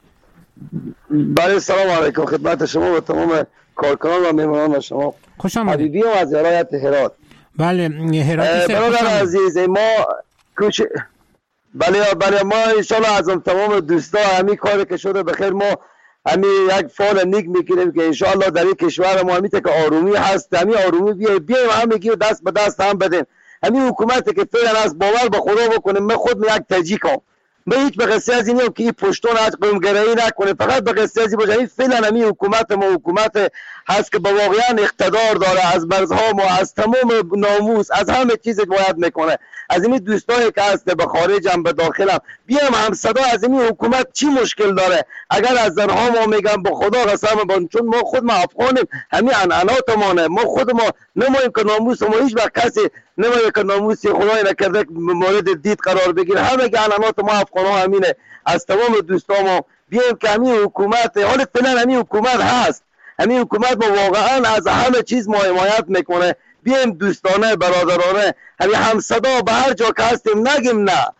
بله سلام علیکم خدمت شما و تمام کارکنان و مهمانان و شما. خوش آمدید. حبیبی هم از ولایت هرات. بله هرات. برادر عزیز ما کوچ بله بله ما ان شاء الله از تمام دوستا همین کاری که شده بخیر، ما همین یک فال نیک میکنیم که ان شاء الله در این کشور ما همین که آرومی هست، همین آرومی بیایم بیایم هم میگیم دست به دست هم بدیم. همین حکومتی که فعلا از باور به خدا بکنیم، من خود یک تاجیکم، من هیچ به قصه از اینیم که این پشتون از قومگرایی نکنه، فقط به قصه از این باشه. این فعلا همین حکومت ما حکومت هست که با واقعا اقتدار داره، از مرزها ما از تمام ناموس از همه چیز باید میکنه. از این دوستایی که هست به خارجم به داخلم بیام هم صدا از این حکومت چی مشکل داره. اگر از زنها ما میگم به خدا قسم بان، چون ما خود ما افغانیم، همین عنعناتمونه، ما خود ما نماییم که ناموس ما هیچ وقت کسی نماییم که ناموسی خدای نکرده مورد دید قرار بگیره. همه که عنعنات ما افغان ها همینه. از تمام دوستا ما بیایم که همین حکومت حال فعلا همین حکومت هست، همین حکومت ما واقعا از همه چیز ما حمایت میکنه. بیایم دوستانه برادرانه همین هم صدا به هر جا که هستیم نگیم نه،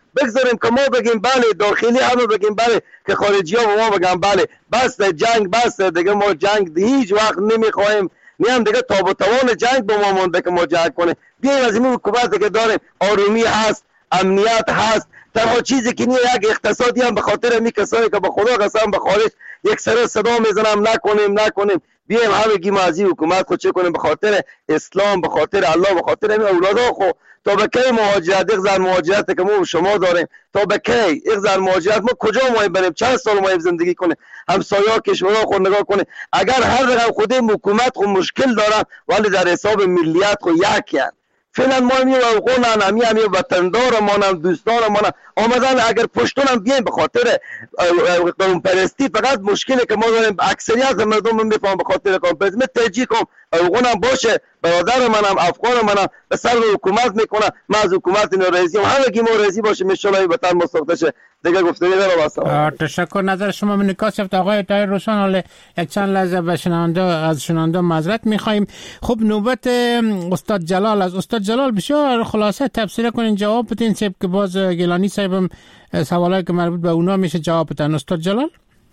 بگذاریم که ما بگیم بله، داخلی همه بگیم بله، که خارجی ها ما بگیم بله بس جنگ بس دیگه، ما جنگ هیچ وقت نمیخوایم، نه هم دیگه تاب و توان جنگ به ما مونده که ما جنگ کنیم. بیایم از این حکومتی که داریم آرومی هست، امنیت هست، تنها چیزی که نیه یک اقتصادی هم به خاطر می کسایی که به خدا قسم به خارج یک سر صدا میزنم نکنیم نکنیم. بیایم همه گیم از این حکومت خود چه کنیم، به خاطر اسلام، به خاطر الله، به خاطر همین اولادها خو تا به کی مهاجرت، یک زن مهاجرت که ما شما داریم تا به کی یک زن مهاجرت ما کجا ما بریم، چند سال ما زندگی کنیم، همسایه‌ها کشورها خود نگاه کنیم. اگر هر رقم خود حکومت خود مشکل دارن ولی در حساب ملیت خود یک فعلا ما می اوقون همی همی وطندار مانم دوستان مانم آمدن اگر پشتونم بیایم به خاطر قانون پرستی. فقط مشکلی که ما داریم اکثریت مردم میفهم به خاطر قانون پرستی. من ترجیح کنم اوقونم باشه، برادر منم افغان منم به سر حکومت میکنم، من از حکومت اینو رئیسیم، همه کی ما رئیسی باشه ان شاء الله وطن مساوات شه. دیگه گفتنی داره واسه. تشکر. نظر شما من کاسفت آقای طاهر روشن. حالا یک چند لحظه به شنونده از شنونده معذرت میخوایم. خب نوبت استاد جلال از استاد جلال بسیار خلاصه تفسیر کنین جواب بدین، سب که باز گیلانی صاحبم سوالایی که مربوط به اونا میشه جواب بدن. استاد جلال.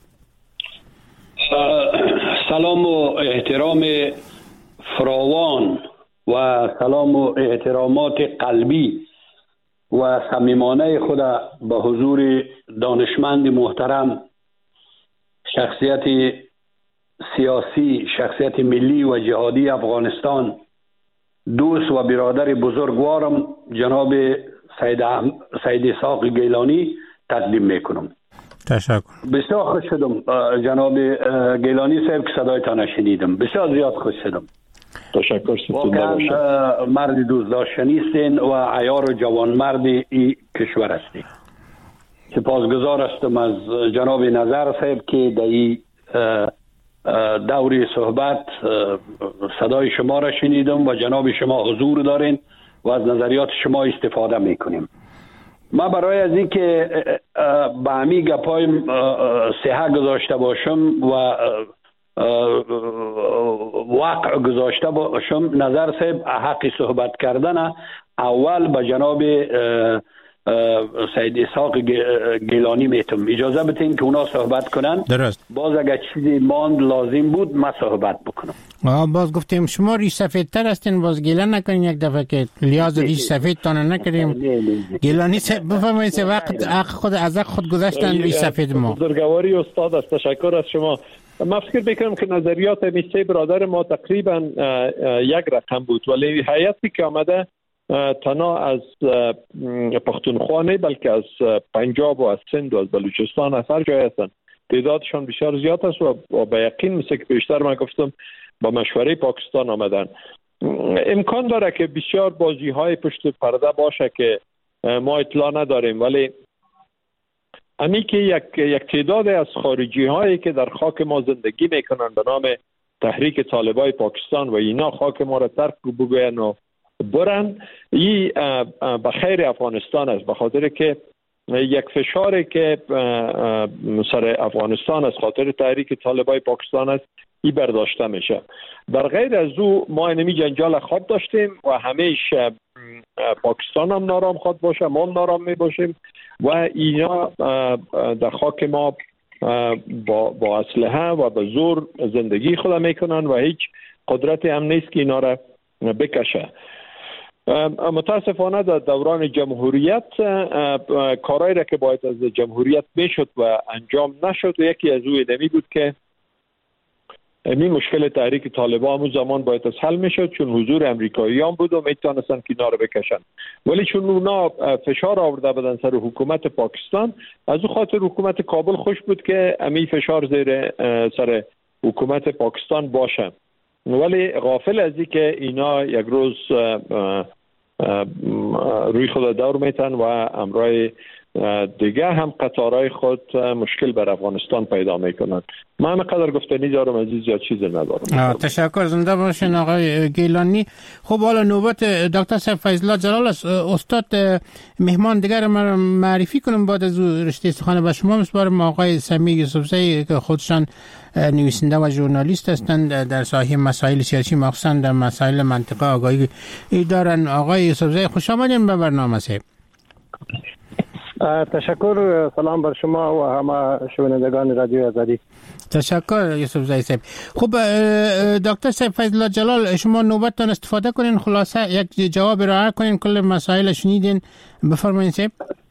سلام و احترام فراوان و سلام و احترامات قلبی و صمیمانه خود به حضور دانشمند محترم، شخصیت سیاسی، شخصیت ملی و جهادی افغانستان، دوست و برادر بزرگوارم جناب سید سید اسحاق گیلانی تقدیم میکنم. تشکر. بسیار خوش شدم جناب گیلانی صاحب که صدایتان شنیدم، بسیار زیاد خوش شدم. تشکر. واقعا مرد دوست داشتنی هستین و عیار و جوانمرد این کشور هستین. سپاسگزار هستم از جناب نظر صاحب که در این دوری صحبت صدای شما را شنیدم و جناب شما حضور دارین و از نظریات شما استفاده میکنیم. ما برای از این که به همی گپای صحه گذاشته باشم و واقع گذاشته باشم، نظر صاحب حق صحبت کردن اول به جناب سید اسحاق گیلانی میتم اجازه بدین که اونا صحبت کنن. درست. باز اگر چیزی ماند لازم بود ما صحبت بکنم. آه باز گفتیم شما ریش سفید تر هستین، باز گیلان نکنین یک دفعه که لیاز ریش سفید تانه نکنیم. گیلانی بفرمایید سه وقت خود از خود گذاشتن ریش سفید ما. بزرگواری استاد است، تشکر از شما. من فکر میکنم که نظریات میسته برادر ما تقریبا یک رقم بود، ولی هیئتی که آمده تنها از پختونخوا نه بلکه از پنجاب و از سند و از بلوچستان از هر جای هستند. تعدادشان بسیار زیاد است و با یقین مثل که بیشتر من گفتم با مشوره پاکستان آمدن. امکان داره که بسیار بازی های پشت پرده باشه که ما اطلاع نداریم، ولی امی که یک یک تعداد از خارجی هایی که در خاک ما زندگی میکنن به نام تحریک طالبای پاکستان و اینا خاک ما را ترک بگوین و برن، این به خیر افغانستان است، به خاطر که یک فشاری که سر افغانستان از خاطر تحریک طالبای پاکستان است این برداشته میشه. در غیر از او ما اینمی جنجال خواب داشتیم و همیشه پاکستان هم نارام خواد باشه، ما هم نارام می باشیم و اینا در خاک ما با, با اسلحه و با زور زندگی خود میکنن و هیچ قدرتی هم نیست که اینا را بکشه. متاسفانه در دوران جمهوریت کارهایی را که باید از جمهوریت میشد و انجام نشد و یکی از او ادمی بود که این مشکل تحریک طالبان همون زمان باید از حل میشد، چون حضور امریکاییان بود و میتونستن که اینا رو بکشن، ولی چون اونا فشار آورده بدن سر حکومت پاکستان، از او خاطر حکومت کابل خوش بود که امی فشار زیر سر حکومت پاکستان باشه، ولی غافل از این که اینا یک روز روی خود دور میتن و امرای دیگه هم قطارهای خود مشکل بر افغانستان پیدا میکنند. من همینقدر گفتنی دارم، عزیز زیاد چیز ندارم. تشکر، زنده باشین آقای گیلانی. خب حالا نوبت دکتر صاحب فیض‌الله جلال است. استاد مهمان دیگر من معرفی کنم بعد از رشته سخن به شما میسپارم. آقای سمیع یوسفزئی که خودشان نویسنده و ژورنالیست هستند در ساحه مسائل سیاسی، مخصوصا در مسائل منطقه آگاهی دارن. آقای یوسفزئی خوش آمدین به برنامه صاحب. تشکر. سلام بر شما و همه شنوندگان رادیو آزادی. تشکر یوسف زئی صاحب. خب دکتر صاحب فیض الله جلال، شما نوبتتون استفاده کنین، خلاصه یک جواب ارائه کنین، کل مسائل شنیدین، بفرمایید صاحب.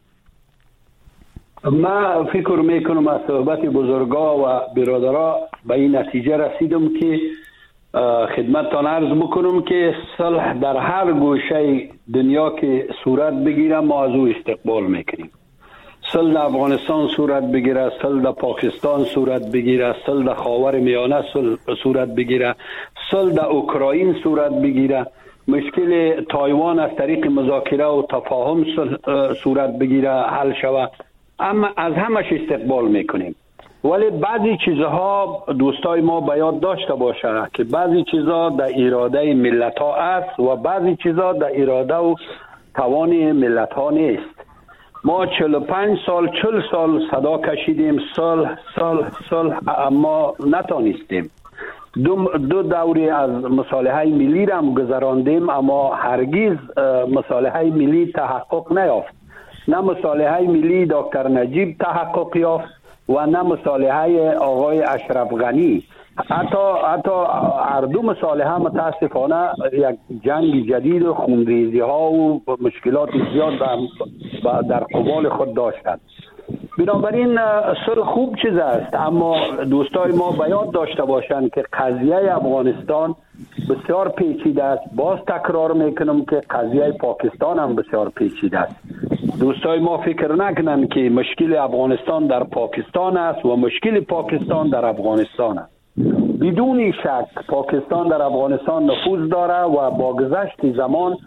ما فکر میکنم از صحبت بزرگا و برادرها به این نتیجه رسیدم که خدمتتان عرض بکنم که صلح در هر گوشه دنیا که صورت بگیره ما از او استقبال میکنیم. صلح در افغانستان صورت بگیره، صلح در پاکستان صورت بگیره، صلح در خاور میانه صورت بگیره، صلح در اوکراین صورت بگیره، مشکل تایوان از طریق مذاکره و تفاهم صورت بگیره، حل شود، اما از همش استقبال میکنیم. ولی بعضی چیزها دوستای ما باید داشته باشه که بعضی چیزها در اراده ملت ها است و بعضی چیزها در اراده و توان ملت ها نیست. ما چهل و پنج سال چهل سال صدا کشیدیم صلح صلح صلح، اما نتانستیم. دو, دو دوری از مصالحه ملی را هم گذراندیم، اما هرگز مصالحه ملی تحقق نیافت. نه مصالحه ملی دکتر نجیب تحقق یافت و نه مصالحه آقای اشرف غنی. حتی حتی هر دو مصالحه متاسفانه یک جنگ جدید و خونریزی ها و مشکلات زیاد در قبال خود داشتند. بنابراین صلح خوب چیز است، اما دوستای ما باید داشته باشند که قضیه افغانستان بسیار پیچیده است. باز تکرار میکنم که قضیه پاکستان هم بسیار پیچیده است. دوستای ما فکر نکنند که مشکل افغانستان در پاکستان است و مشکل پاکستان در افغانستان است. بدون شک پاکستان در افغانستان نفوذ داره و با گذشت زمان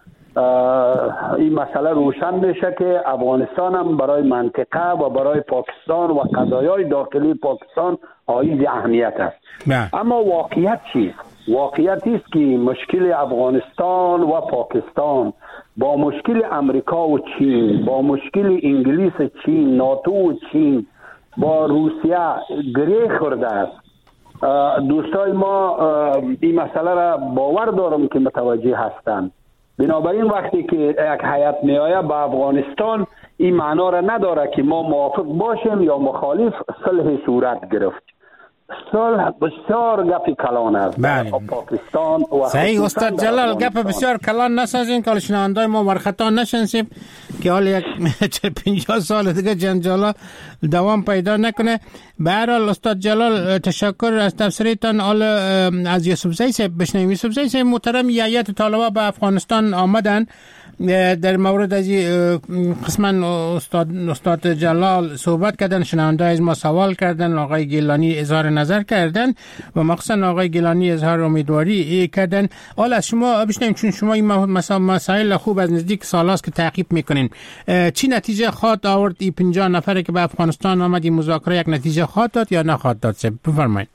این مسئله روشن میشه که افغانستان هم برای منطقه و برای پاکستان و قضایای داخلی پاکستان حائز اهمیت است. نه. اما واقعیت چیست؟ واقعیت است که مشکل افغانستان و پاکستان با مشکل امریکا و چین، با مشکل انگلیس چین، ناتو و چین، با روسیه گره خورده است. دوستای ما این مسئله را باور دارم که متوجه هستند. بنابراین وقتی که یک هیئت میآید به افغانستان، این معنا را نداره که ما موافق باشیم یا مخالف صلح صورت گرفت. صلح بسیار گپ کلان است. بله. پاکستان و صحیح استاد جلال، گپ بسیار کلان نسازین که شنوندای ما ورخطا نشنسیم که حال یک پنجاه سال دیگه جنجالا دوام پیدا نکنه. به هر حال استاد جلال تشکر از تفسیرتان. حال از یوسف زئی صاحب بشنویم. یوسف زئی صاحب محترم، هیئت طالبان به افغانستان آمدن. در مورد از قسما استاد استاد جلال صحبت کردن، شنونده از ما سوال کردن، آقای گیلانی اظهار نظر کردن و مخصوصا آقای گیلانی اظهار امیدواری کردن. حالا از شما بشنویم، چون شما این مسائل خوب از نزدیک سالاست که تعقیب میکنین، چی نتیجه خواهد آورد این پنجاه نفره که به افغانستان آمد؟ این مذاکره یک نتیجه خواهد داد یا نخواهد داد؟ بفرمایید.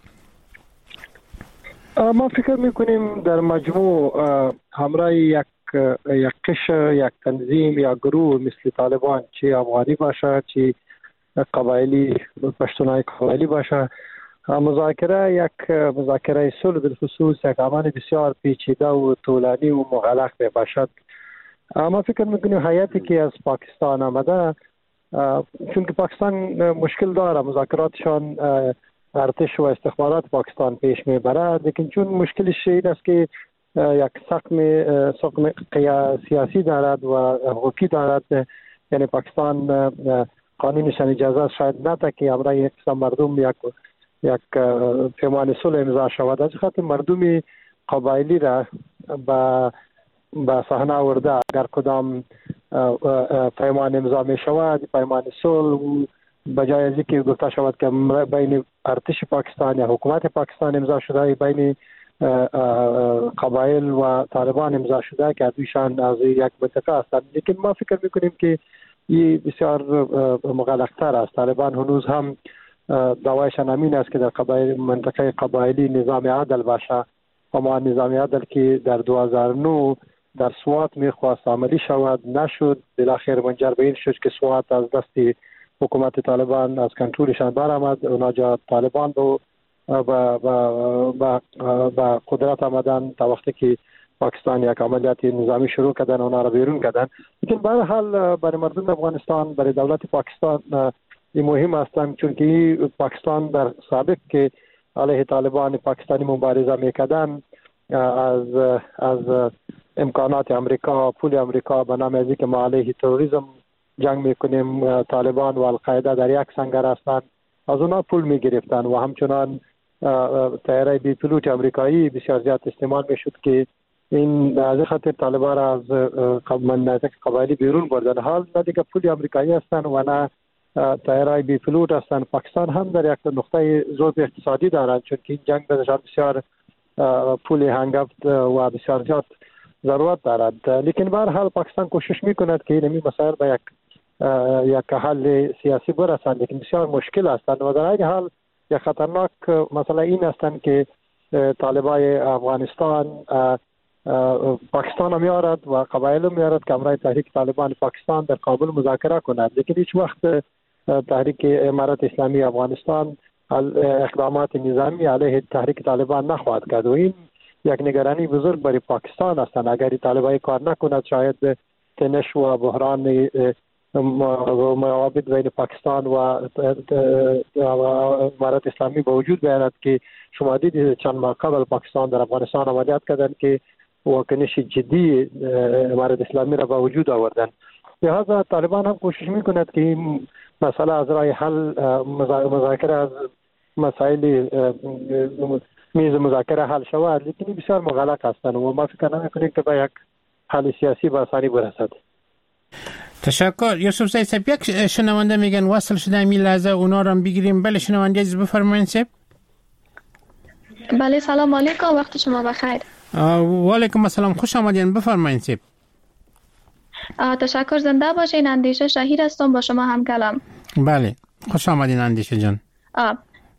ما فکر میکنیم در مجموع همراه یک یک قشر، یک تنظیم یا گروه مثل طالبان، چه افغانی باشه چه قبایلی پشتونای قبایلی باشه، مذاکره یک مذاکره صلح بالخصوص یک عمل بسیار پیچیده و طولانی و مغلق باشد. ما فکر میکنیم هیئتی که از پاکستان آمده، چون که پاکستان مشکل داره، مذاکراتشان ارتش و استخبارات پاکستان پیش میبرد، لیکن چون مشکلش این است که یک سقم سقم سیاسی دارد و حقوقی دارد، یعنی پاکستان قانونشان اجازه شاید نده که امرای یک قسم مردم یک یک پیمان صلح امضا شود. از خاطر مردم قبایلی را با با صحنه آورده، اگر کدام پیمان امضا می شود، پیمان صلح بجای از اینکه گفته شود که بین ارتش پاکستان یا حکومت پاکستان امضا شده، بین قبایل و طالبان امضا شده که دویشان از یک منطقه هستند. لیکن ما فکر میکنیم که این بسیار مغلق‌تر است. طالبان هنوز هم دعوایشان همین است که در قبایل منطقه قبایلی نظام عدل باشه، اما نظام عدل که در دو هزار و نه در سوات میخواست عملی شود نشد. بالاخره منجر به این شد که سوات از دست حکومت طالبان از کنترلشان برآمد. اونجا طالبان با با با با قدرت آمدن تا وقتی که پاکستان یک عملیات نظامی شروع کردن و اونا را بیرون کردن. لیکن به هر حال برای مردم افغانستان، برای دولت پاکستان این مهم است، چون که پاکستان در سابق که علیه طالبان پاکستانی مبارزه میکردن از از امکانات امریکا، پول امریکا به نام ازی که ما علیه تروریسم جنگ میکنیم، طالبان و القاعده در یک سنگر هستند، از اونا پول میگرفتن و همچنان طیاره بی پیلوت امریکایی بسیار زیاد استعمال میشد که این از خاطر طالبان را از مناطق قبایلی بیرون بردن. حال نه دیگه پول امریکایی هستند و نه طیاره بی پیلوت هستند. پاکستان هم در یک نقطه ضعف اقتصادی دارند، چون که این جنگ بسیار بسیار پول هنگفت و بسیار زیاد ضرورت دارد. لیکن به هر حال پاکستان کوشش میکند که این مسائل به یک یک حل سیاسی برسند، لیکن بسیار مشکل هستند و در این حال یک خطرناک مسئله این هستند که طالبای افغانستان پاکستان میارد و قبایل میارد که امرای تحریک طالبان پاکستان در کابل مذاکره کند، لیکن هیچ وقت تحریک امارت اسلامی افغانستان اقدامات نظامی علیه تحریک طالبان نخواهد کرد و این یک نگرانی بزرگ برای پاکستان هستند. اگر طالبان کار نکند شاید تنش و بحران موابد بین پاکستان و امارت اسلامی به وجود بیاید که شما دیدید چند ماه قبل پاکستان در افغانستان عملیات کردند که واکنش جدی امارت اسلامی را به وجود آوردن. لہذا طالبان هم کوشش میکند که این مسئله از راه حل مذاکره از مسائل میز مذاکره حل شود، لیکن بسیار مغلق هستند و ما فکر نمیکنیم که به یک حل سیاسی به آسانی برسد. تشکر. یوسف زید صاحب، یک شنونده میگن وصل شده همین لحظه اونا رو هم بگیریم. بله شنونده عزیز بفرمایید صاحب. بله سلام علیکم، وقت شما بخیر. و علیکم السلام، خوش آمدین، بفرمایید صاحب. تشکر، زنده باشین. اندیشه شهیر هستم، با شما هم کلام. بله خوش آمدین اندیشه جان. آه.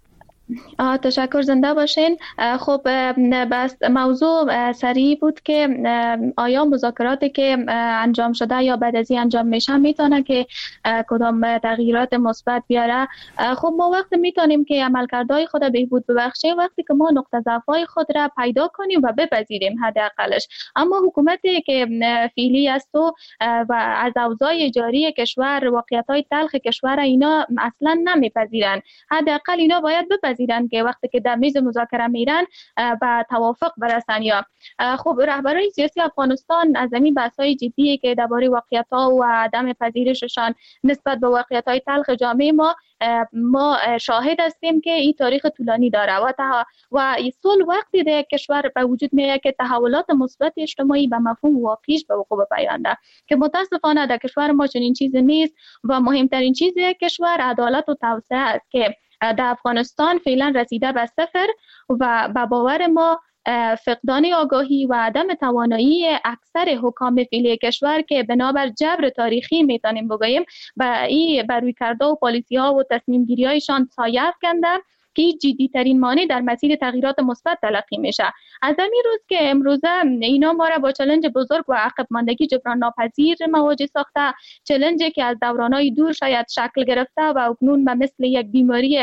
آه تشکر، زنده باشین. خب بس موضوع سریع بود که آیا مذاکراتی که انجام شده یا بعد از این انجام میشه میتونه که کدام تغییرات مثبت بیاره. خب ما وقتی میتونیم که عملکردهای خود بهبود ببخشیم وقتی که ما نقطه ضعف‌های خود را پیدا کنیم و بپذیریم حداقلش. اما حکومتی که فعلی است و از اوضاع جاری کشور، واقعیت‌های تلخ کشور اینا اصلا نمیپذیرن. حداقل اینا باید بپذیرن که وقتی که در میز مذاکره میرن به توافق برسن. یا خب رهبران سیاسی افغانستان از این بحث‌های جدی که درباره واقعیت‌ها و عدم پذیرششان نسبت به واقعیت‌های تلخ جامعه ما ما شاهد هستیم که این تاریخ طولانی داره و تها و صلح وقتی در کشور به وجود میاد که تحولات مثبت اجتماعی به مفهوم واقعیش به وقوع بیانده که متاسفانه در کشور ما چنین چیزی نیست و مهمترین چیز کشور عدالت و توسعه است که در افغانستان فعلا رسیده به صفر و به باور ما فقدان آگاهی و عدم توانایی اکثر حکام فعلی کشور که بنابر جبر تاریخی میتونیم بگوییم و این بر روی کرده و پالیسی ها و تصمیم گیری هایشان سایه افکنده که جدی ترین مانع در مسیر تغییرات مثبت تلقی میشه. از همین روز که امروزه اینا ما را با چالش بزرگ و عقب ماندگی جبران ناپذیر مواجه ساخته، چالشی که از دورانهای دور شاید شکل گرفته و اکنون به مثل یک بیماری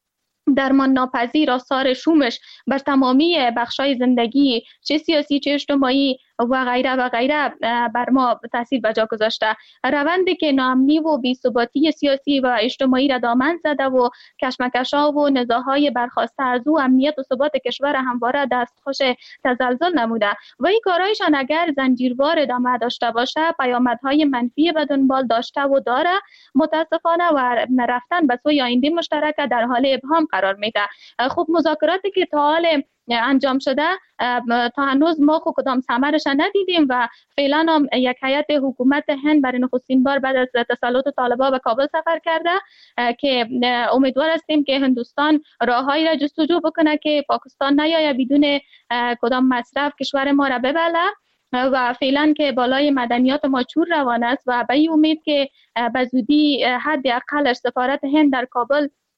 درمان ناپذیر آثار شومش بر تمامی بخشای زندگی چه سیاسی چه اجتماعی و غیره و غیره بر ما تاثیر بجا گذاشته. روندی که ناامنی و بی‌ثباتی سیاسی و اجتماعی را دامن زده و کشمکش‌ها و نزاع‌های برخاسته از او امنیت و ثبات کشور همواره دستخوش تزلزل نموده و این کارهایشان اگر زنجیروار ادامه داشته باشه پیامدهای منفی به دنبال داشته و داره متاسفانه و رفتن به سوی آینده مشترک در حال ابهام قرار میده. خب مذاکراتی که تا حال انجام شده تا هنوز ما خود کدام ثمرش ندیدیم و فعلا هم یک هیئت حکومت هند برای نخستین بار بعد از تسلط طالبان به کابل سفر کرده که امیدوار هستیم که هندوستان راههایی را جستجو بکنه که پاکستان نیاید بدون کدام مصرف کشور ما را ببله و فعلا که بالای مدنیات ما چور روان است و به این امید که به زودی حد اقلش سفارت هند در کابل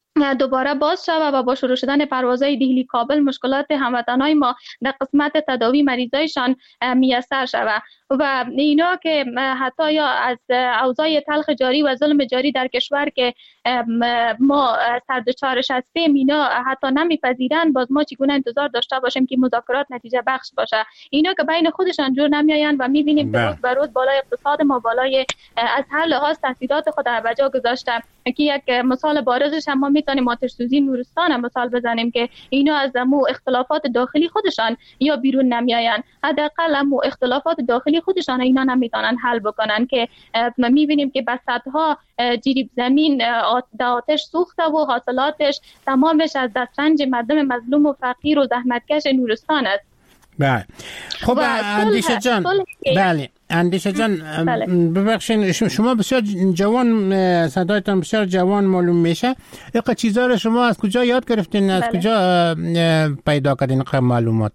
دوباره باز شود و با شروع شدن پروازهای دهلی کابل مشکلات هموطنای ما در قسمت تداوی مریضایشان میسر شود و اینا که حتی یا از اوضاع تلخ جاری و ظلم جاری در کشور که ما سردچارش هستیم اینا حتی نمیپذیرن، باز ما چگونه انتظار داشته باشیم که مذاکرات نتیجه بخش باشه؟ اینا که بین خودشان جور نمیآیند و میبینیم که روز به روز بالای اقتصاد ما بالای از هر لحاظ تهدیدات خود به جا گذاشته که یک مثال بارزش هم ما میتونیم آتش سوزی نورستان هم مثال بزنیم که اینا از امو اختلافات داخلی خودشان یا بیرون نمیآیند، حداقل امو اختلافات داخلی خودشان اینا نمیتونن حل بکنن که میبینیم که بساطها جریب زمین در آتش سوخته و حاصلاتش تمامش از دسترنج مردم مظلوم و فقیر و زحمتکش نورستان است. بله خب اندیشه جان، بله اندیشه جان ببخشید شما بسیار جوان، صدایتان بسیار جوان معلوم میشه. یک چیزا رو شما از کجا یاد گرفتین؟ از بله. کجا پیدا کردین این معلومات؟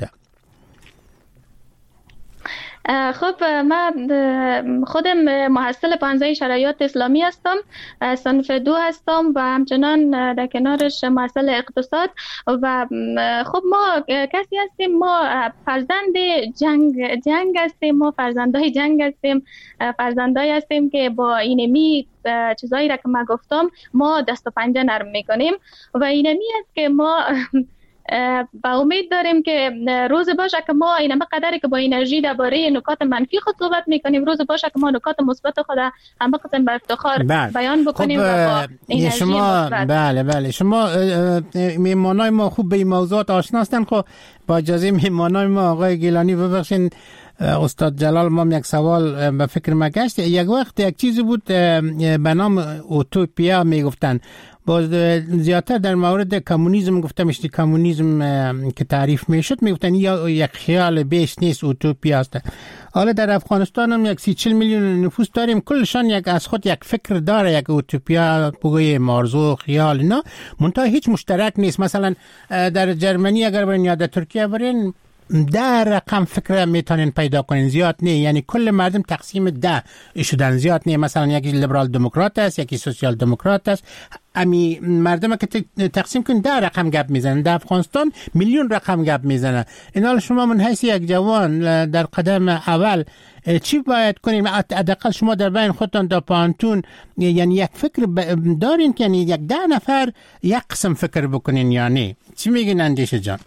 خب من خودم محصل پانزده شرایط اسلامی هستم، صنف دو هستم و همچنان در کنارش محصل اقتصاد و خب ما کسی هستیم، ما فرزند جنگ جنگ هستیم، ما فرزندای جنگ هستیم، فرزندای هستیم که با اینمی چیزایی را که من گفتم ما دست و پنجه نرم میکنیم و اینمی است که ما با امید داریم که روز باشه که ما این قدری که با انرژی درباره نکات منفی خود صحبت میکنیم، روز باشه که ما نکات مثبت خود هم قسم به افتخار بله. بیان بکنیم خب و با انرژی شما مثبت. بله بله شما میهمانای ما خوب به این موضوعات آشنا هستن. خب با اجازه میهمانای ما آقای گیلانی ببخشید استاد جلال ما یک سوال به فکر ما گشت. یک وقت یک چیزی بود به نام اوتوپیا میگفتن، باز زیادتر در مورد کمونیسم گفتم اشتی کمونیسم که تعریف میشد میگفتن یا یک خیال بیش نیست، اوتوپیا است. حالا در افغانستان هم یک سی چل میلیون نفوس داریم، کلشان یک از خود یک فکر داره، یک اوتوپیا بگوی مارزو خیال نه، منتها هیچ مشترک نیست. مثلا در جرمنی اگر برین یا در ترکیه برین ده رقم فکر میتونین پیدا کنین، زیاد نه، یعنی کل مردم تقسیم ده شدن، زیاد نه. مثلا یکی لیبرال دموکرات است، یکی سوسیال دموکرات است، امی مردم که تقسیم کن ده رقم گپ میزنن. در افغانستان میلیون رقم گپ میزنن. اینا شما من حیث یک جوان در قدم اول چی باید کنیم؟ حداقل شما در بین خودتان در پانتون یعنی یک فکر دارین که یعنی یک ده نفر یک قسم فکر بکنین یا نه؟ چی میگین اندیشه جان؟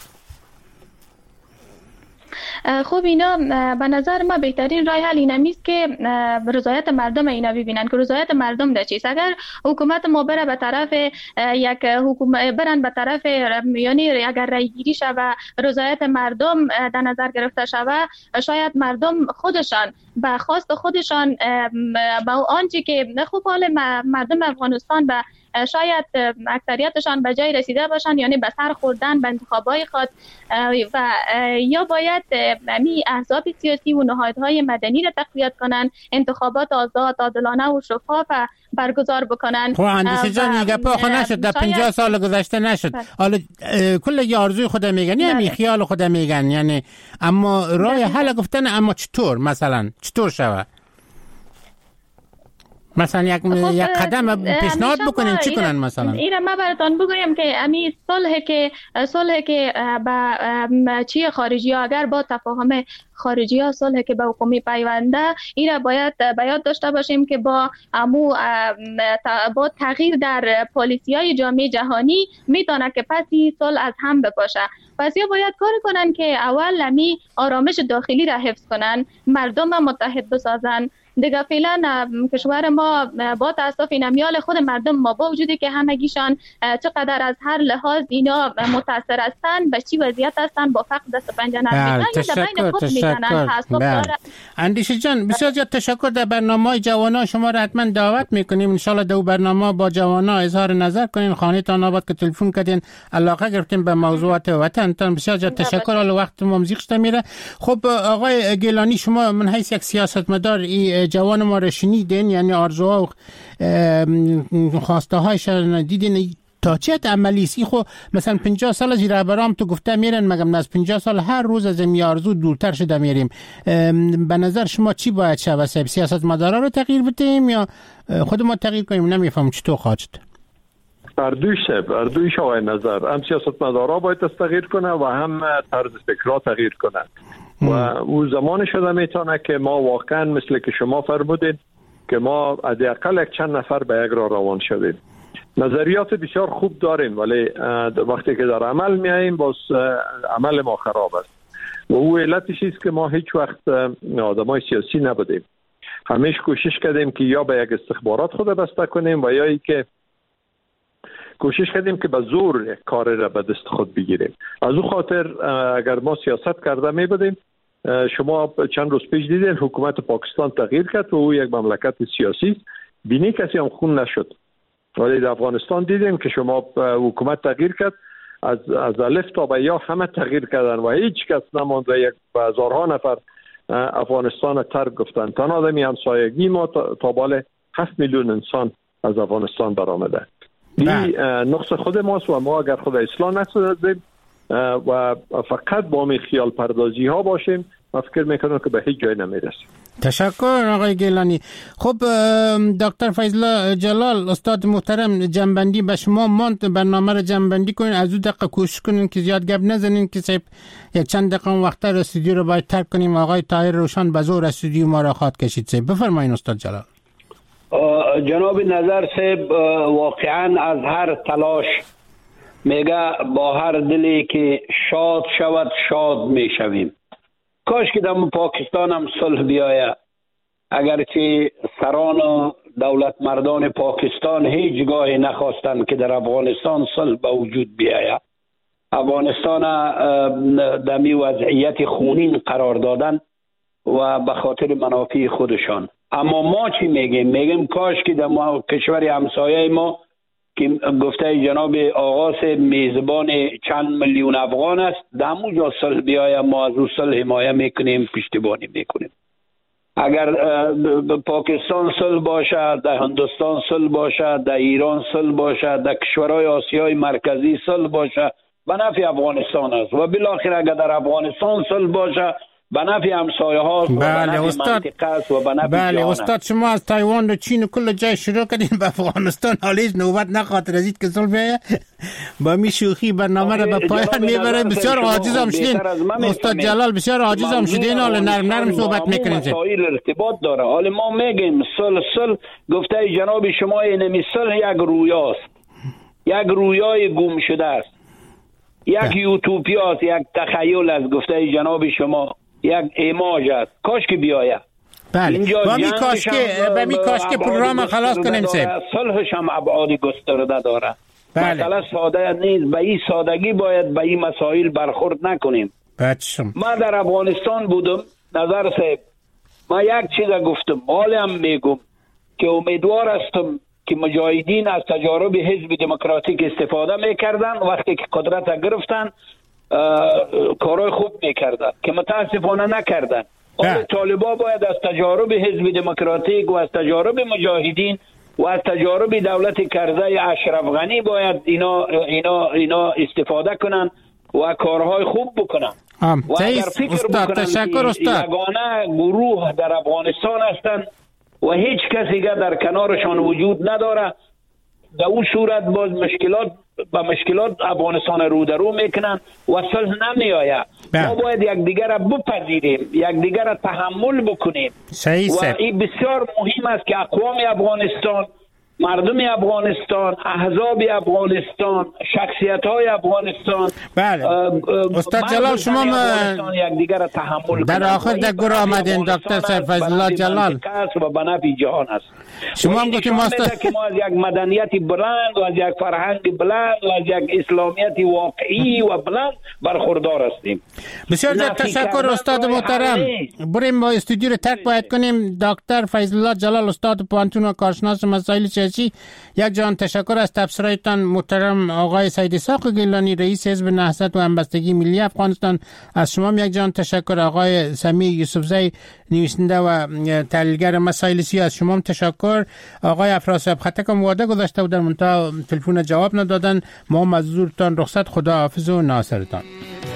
خب اینا به نظر ما بهترین راه حل اینه است که رضایت مردم اینا ببینن که رضایت مردم در چیست. اگر حکومت ما بره به طرف یک حکومت برن به طرف یعنی اگر رای گیری شود رضایت مردم در نظر گرفته شود، شاید مردم خودشان به خواست خودشان با آنچه که خوب حال مردم افغانستان به شاید اکثریتشان به جای رسیده باشند، یعنی به سر خوردن به انتخابای خود و یا باید می احزاب سیاسی و نهادهای مدنی را تقویت کنند، انتخابات آزاد، عادلانه و شفاف برگزار بکنند. خب اندیشه جان این گپا خود نشد، در پنجاه سال گذشته نشد. حالا کل یه آرزوی خود میگن، یعنی خیال خود میگن، یعنی اما راه حل گفتن اما چطور، مثلا چطور شود؟ مثلا یک یک قدم پیشنهاد بکنین چی کنن؟ مثلا اینا ما براتون بگویم که امی صلح که صلح که با چی خارجی ها اگر با تفاهم خارجی ها صلح که به حکومت پیونده، اینا باید باید داشته باشیم که با امو با تغییر در پالیسی های جامعه جهانی میتونه که پسی صلح از هم بپاشه. پس یا باید کار کنن که اول امی آرامش داخلی را حفظ کنن، مردم متحد بسازن. دیگه فعلا کشور ما با تاسف این امیال خود مردم ما با وجودی که همگیشان چقدر از هر لحاظ اینا متاثر هستن، به چی وضعیت هستن، با فقر دست پنجه نمیزنن، تشکر تشکر اندیشه جان، بسیار زیاد تشکر. در برنامه جوانا شما را حتما دعوت میکنیم، ان شاء الله در برنامه با جوانا اظهار نظر کنین، خانه تان آباد که تلفن کردین علاقه گرفتین به موضوعات وطن تان. بسیار زیاد تشکر. حال وقت ما مزیقش میره. خب آقای گیلانی شما من حیث یک سیاستمدار ای جوان ما را شنیدین، یعنی آرزوها و خواسته هایش دیدین تا چه عملی سی؟ خو مثلا پنجاه سال از رهبرام تو گفته میرن، مگم از پنجاه سال هر روز از این آرزو دورتر شده میریم. به نظر شما چی باید شود؟ سیاست مدارا رو تغییر بدیم یا خود ما تغییر کنیم؟ نمیفهم چطور خواهد. اردویش صاحب اردویش آقای نظر هم سیاستمدارا باید تغییر کنه و هم طرز فکرها تغییر کنه و او زمان شده میتونه که ما واقعا مثل که شما فرمودید که ما حداقل یک چند نفر به یک راه روان شدیم. نظریات بسیار خوب داریم ولی وقتی که در عمل میاییم باز عمل ما خراب است و او علتش است که ما هیچ وقت آدمای سیاسی نبودیم. همیشه کوشش کردیم که یا به یک استخبارات خود بسته کنیم و یا ای که کوشش کردیم که به زور کار را به دست خود بگیریم. از او خاطر اگر ما سیاست کرده می بودیم، شما چند روز پیش دیدین حکومت پاکستان تغییر کرد و او یک مملکت سیاسی بینی کسی هم خون نشد. ولی در افغانستان دیدیم که شما حکومت تغییر کرد، از از الف تا به یا همه تغییر کردن و هیچ کس نماند و یک هزارها نفر افغانستان ترک گفتن. تنها آدمی همسایگی ما تا بالا هفت میلیون انسان از افغانستان برآمده. این نقص خود ماست و ما اگر خود اصلاح نکنیم و فقط با می خیال پردازی ها باشیم، من فکر میکنم که به هیچ جای نمیرسیم. تشکر آقای گیلانی. خب دکتر فیض الله جلال استاد محترم، جنبندی به شما ماند، برنامه رو جنبندی کنین، از اون دقیقه کوشش کنین که زیاد گپ نزنین که صاحب یک چند دقیقه وقت استودیو رو باید ترک کنیم. آقای طاهر روشن به زور استودیو ما را خواد کشید. صاحب بفرمایین استاد جلال. جناب نظر صاحب واقعا از هر تلاش میگه با هر دلی که شاد شود شاد میشویم. کاش که در پاکستان هم صلح بیاید. اگرچه سران و دولت مردان پاکستان هیچگاه نخواستند که در افغانستان صلح به وجود بیاید، افغانستان در می وضعیت خونین قرار دادن و به خاطر منافع خودشان. اما ما چی میگیم؟ میگیم کاش که در کشور همسایه ما که گفته جناب آقاس میزبان چند میلیون افغان است، در همونجا صلح بیاید، ما از او صلح حمایه میکنیم، پشتیبانی میکنیم. اگر پاکستان صلح باشد، در هندوستان صلح باشد، در ایران صلح باشد، در کشورهای آسیای مرکزی صلح باشد، به نفع افغانستان است و بالاخره اگر در افغانستان صلح باشد به نفع همسایه ها و بله به نفع استاد منطقه است و به نفع بله جهان استاد است. شما از تایوان و چین و کل جای شروع کردین به افغانستان، حالا هیچ نوبت نخاطر ازید که صلح بیاید. با می شوخی برنامه را به پایان میبره. بسیار عاجز هم شدین استاد جلال، بسیار عاجز هم شدین، حالا نرم نرم صحبت میکنین. مسائل ارتباط داره. حالا ما میگیم صلح صلح، گفته جناب شما اینمی صلح یک رویاست، یک رویای گم شده است، یک یوتوپیاست، یک تخیل است. گفته جناب شما یک ایماج است. کاش که بیاید. بله با می کاش که با می کاش که پروگرام خلاص کنیم صاحب. صلحش هم ابعاد گسترده داره. بله. مسئله ساده نیست. به این سادگی باید به این مسائل برخورد نکنیم. بچم ما در افغانستان بودم نظر صاحب، ما یک چیز گفتم، حالا هم میگم که امیدوار هستم که مجاهدین از تجارب حزب دموکراتیک استفاده میکردن. وقتی که قدرت گرفتن کارهای خوب میکردن که متاسفانه نکردن. حالا طالبا باید از تجارب حزب دموکراتیک و از تجارب مجاهدین و از تجارب دولت کرزی اشرف غنی باید اینا اینا اینا استفاده کنن و کارهای خوب بکنن. و اگر فکر استاد بکنن تشکر استاد. یگانه گروه در افغانستان هستند و هیچ کسی که در کنارشان وجود نداره، در اون صورت باز مشکلات با مشکلات افغانستان رو در رو میکنن و صلح نمی آید. ما باید یک دیگر را بپذیریم، یک دیگر را تحمل بکنیم. صحیح و این بسیار مهم است که اقوام افغانستان، مردم افغانستان، احزاب افغانستان، شخصیت های افغانستان، بله استاد جلال شما یک دیگر را تحمل در آخر در گروه آمدین دکتر فیض الله جلال و به نفع جهان است. شما هم گفتید ما که ما از یک مدنیت بلند و از یک فرهنگ بلند و از یک اسلامیت واقعی و بلند برخوردار هستیم. بسیار زیاد تشکر استاد محترم. بریم ما استودیو رو ترک باید کنیم. دکتر فیض الله جلال استاد پوهنتون و کارشناس مسائل سیاسی، یک جان تشکر از تبصره‌تان. محترم آقای سید اسحاق گیلانی رئیس حزب نهضت و همبستگی ملی افغانستان، از شما یک جان تشکر. آقای سمیع یوسفزی نویسنده و تحلیلگر مسائل سیاسی، از شما هم تشکر. آقای افراسیاب خطک هم وعده گذاشته بودن منتها تلفن جواب ندادن. ما هم از حضورتان رخصت، خدا حافظ و ناصرتان.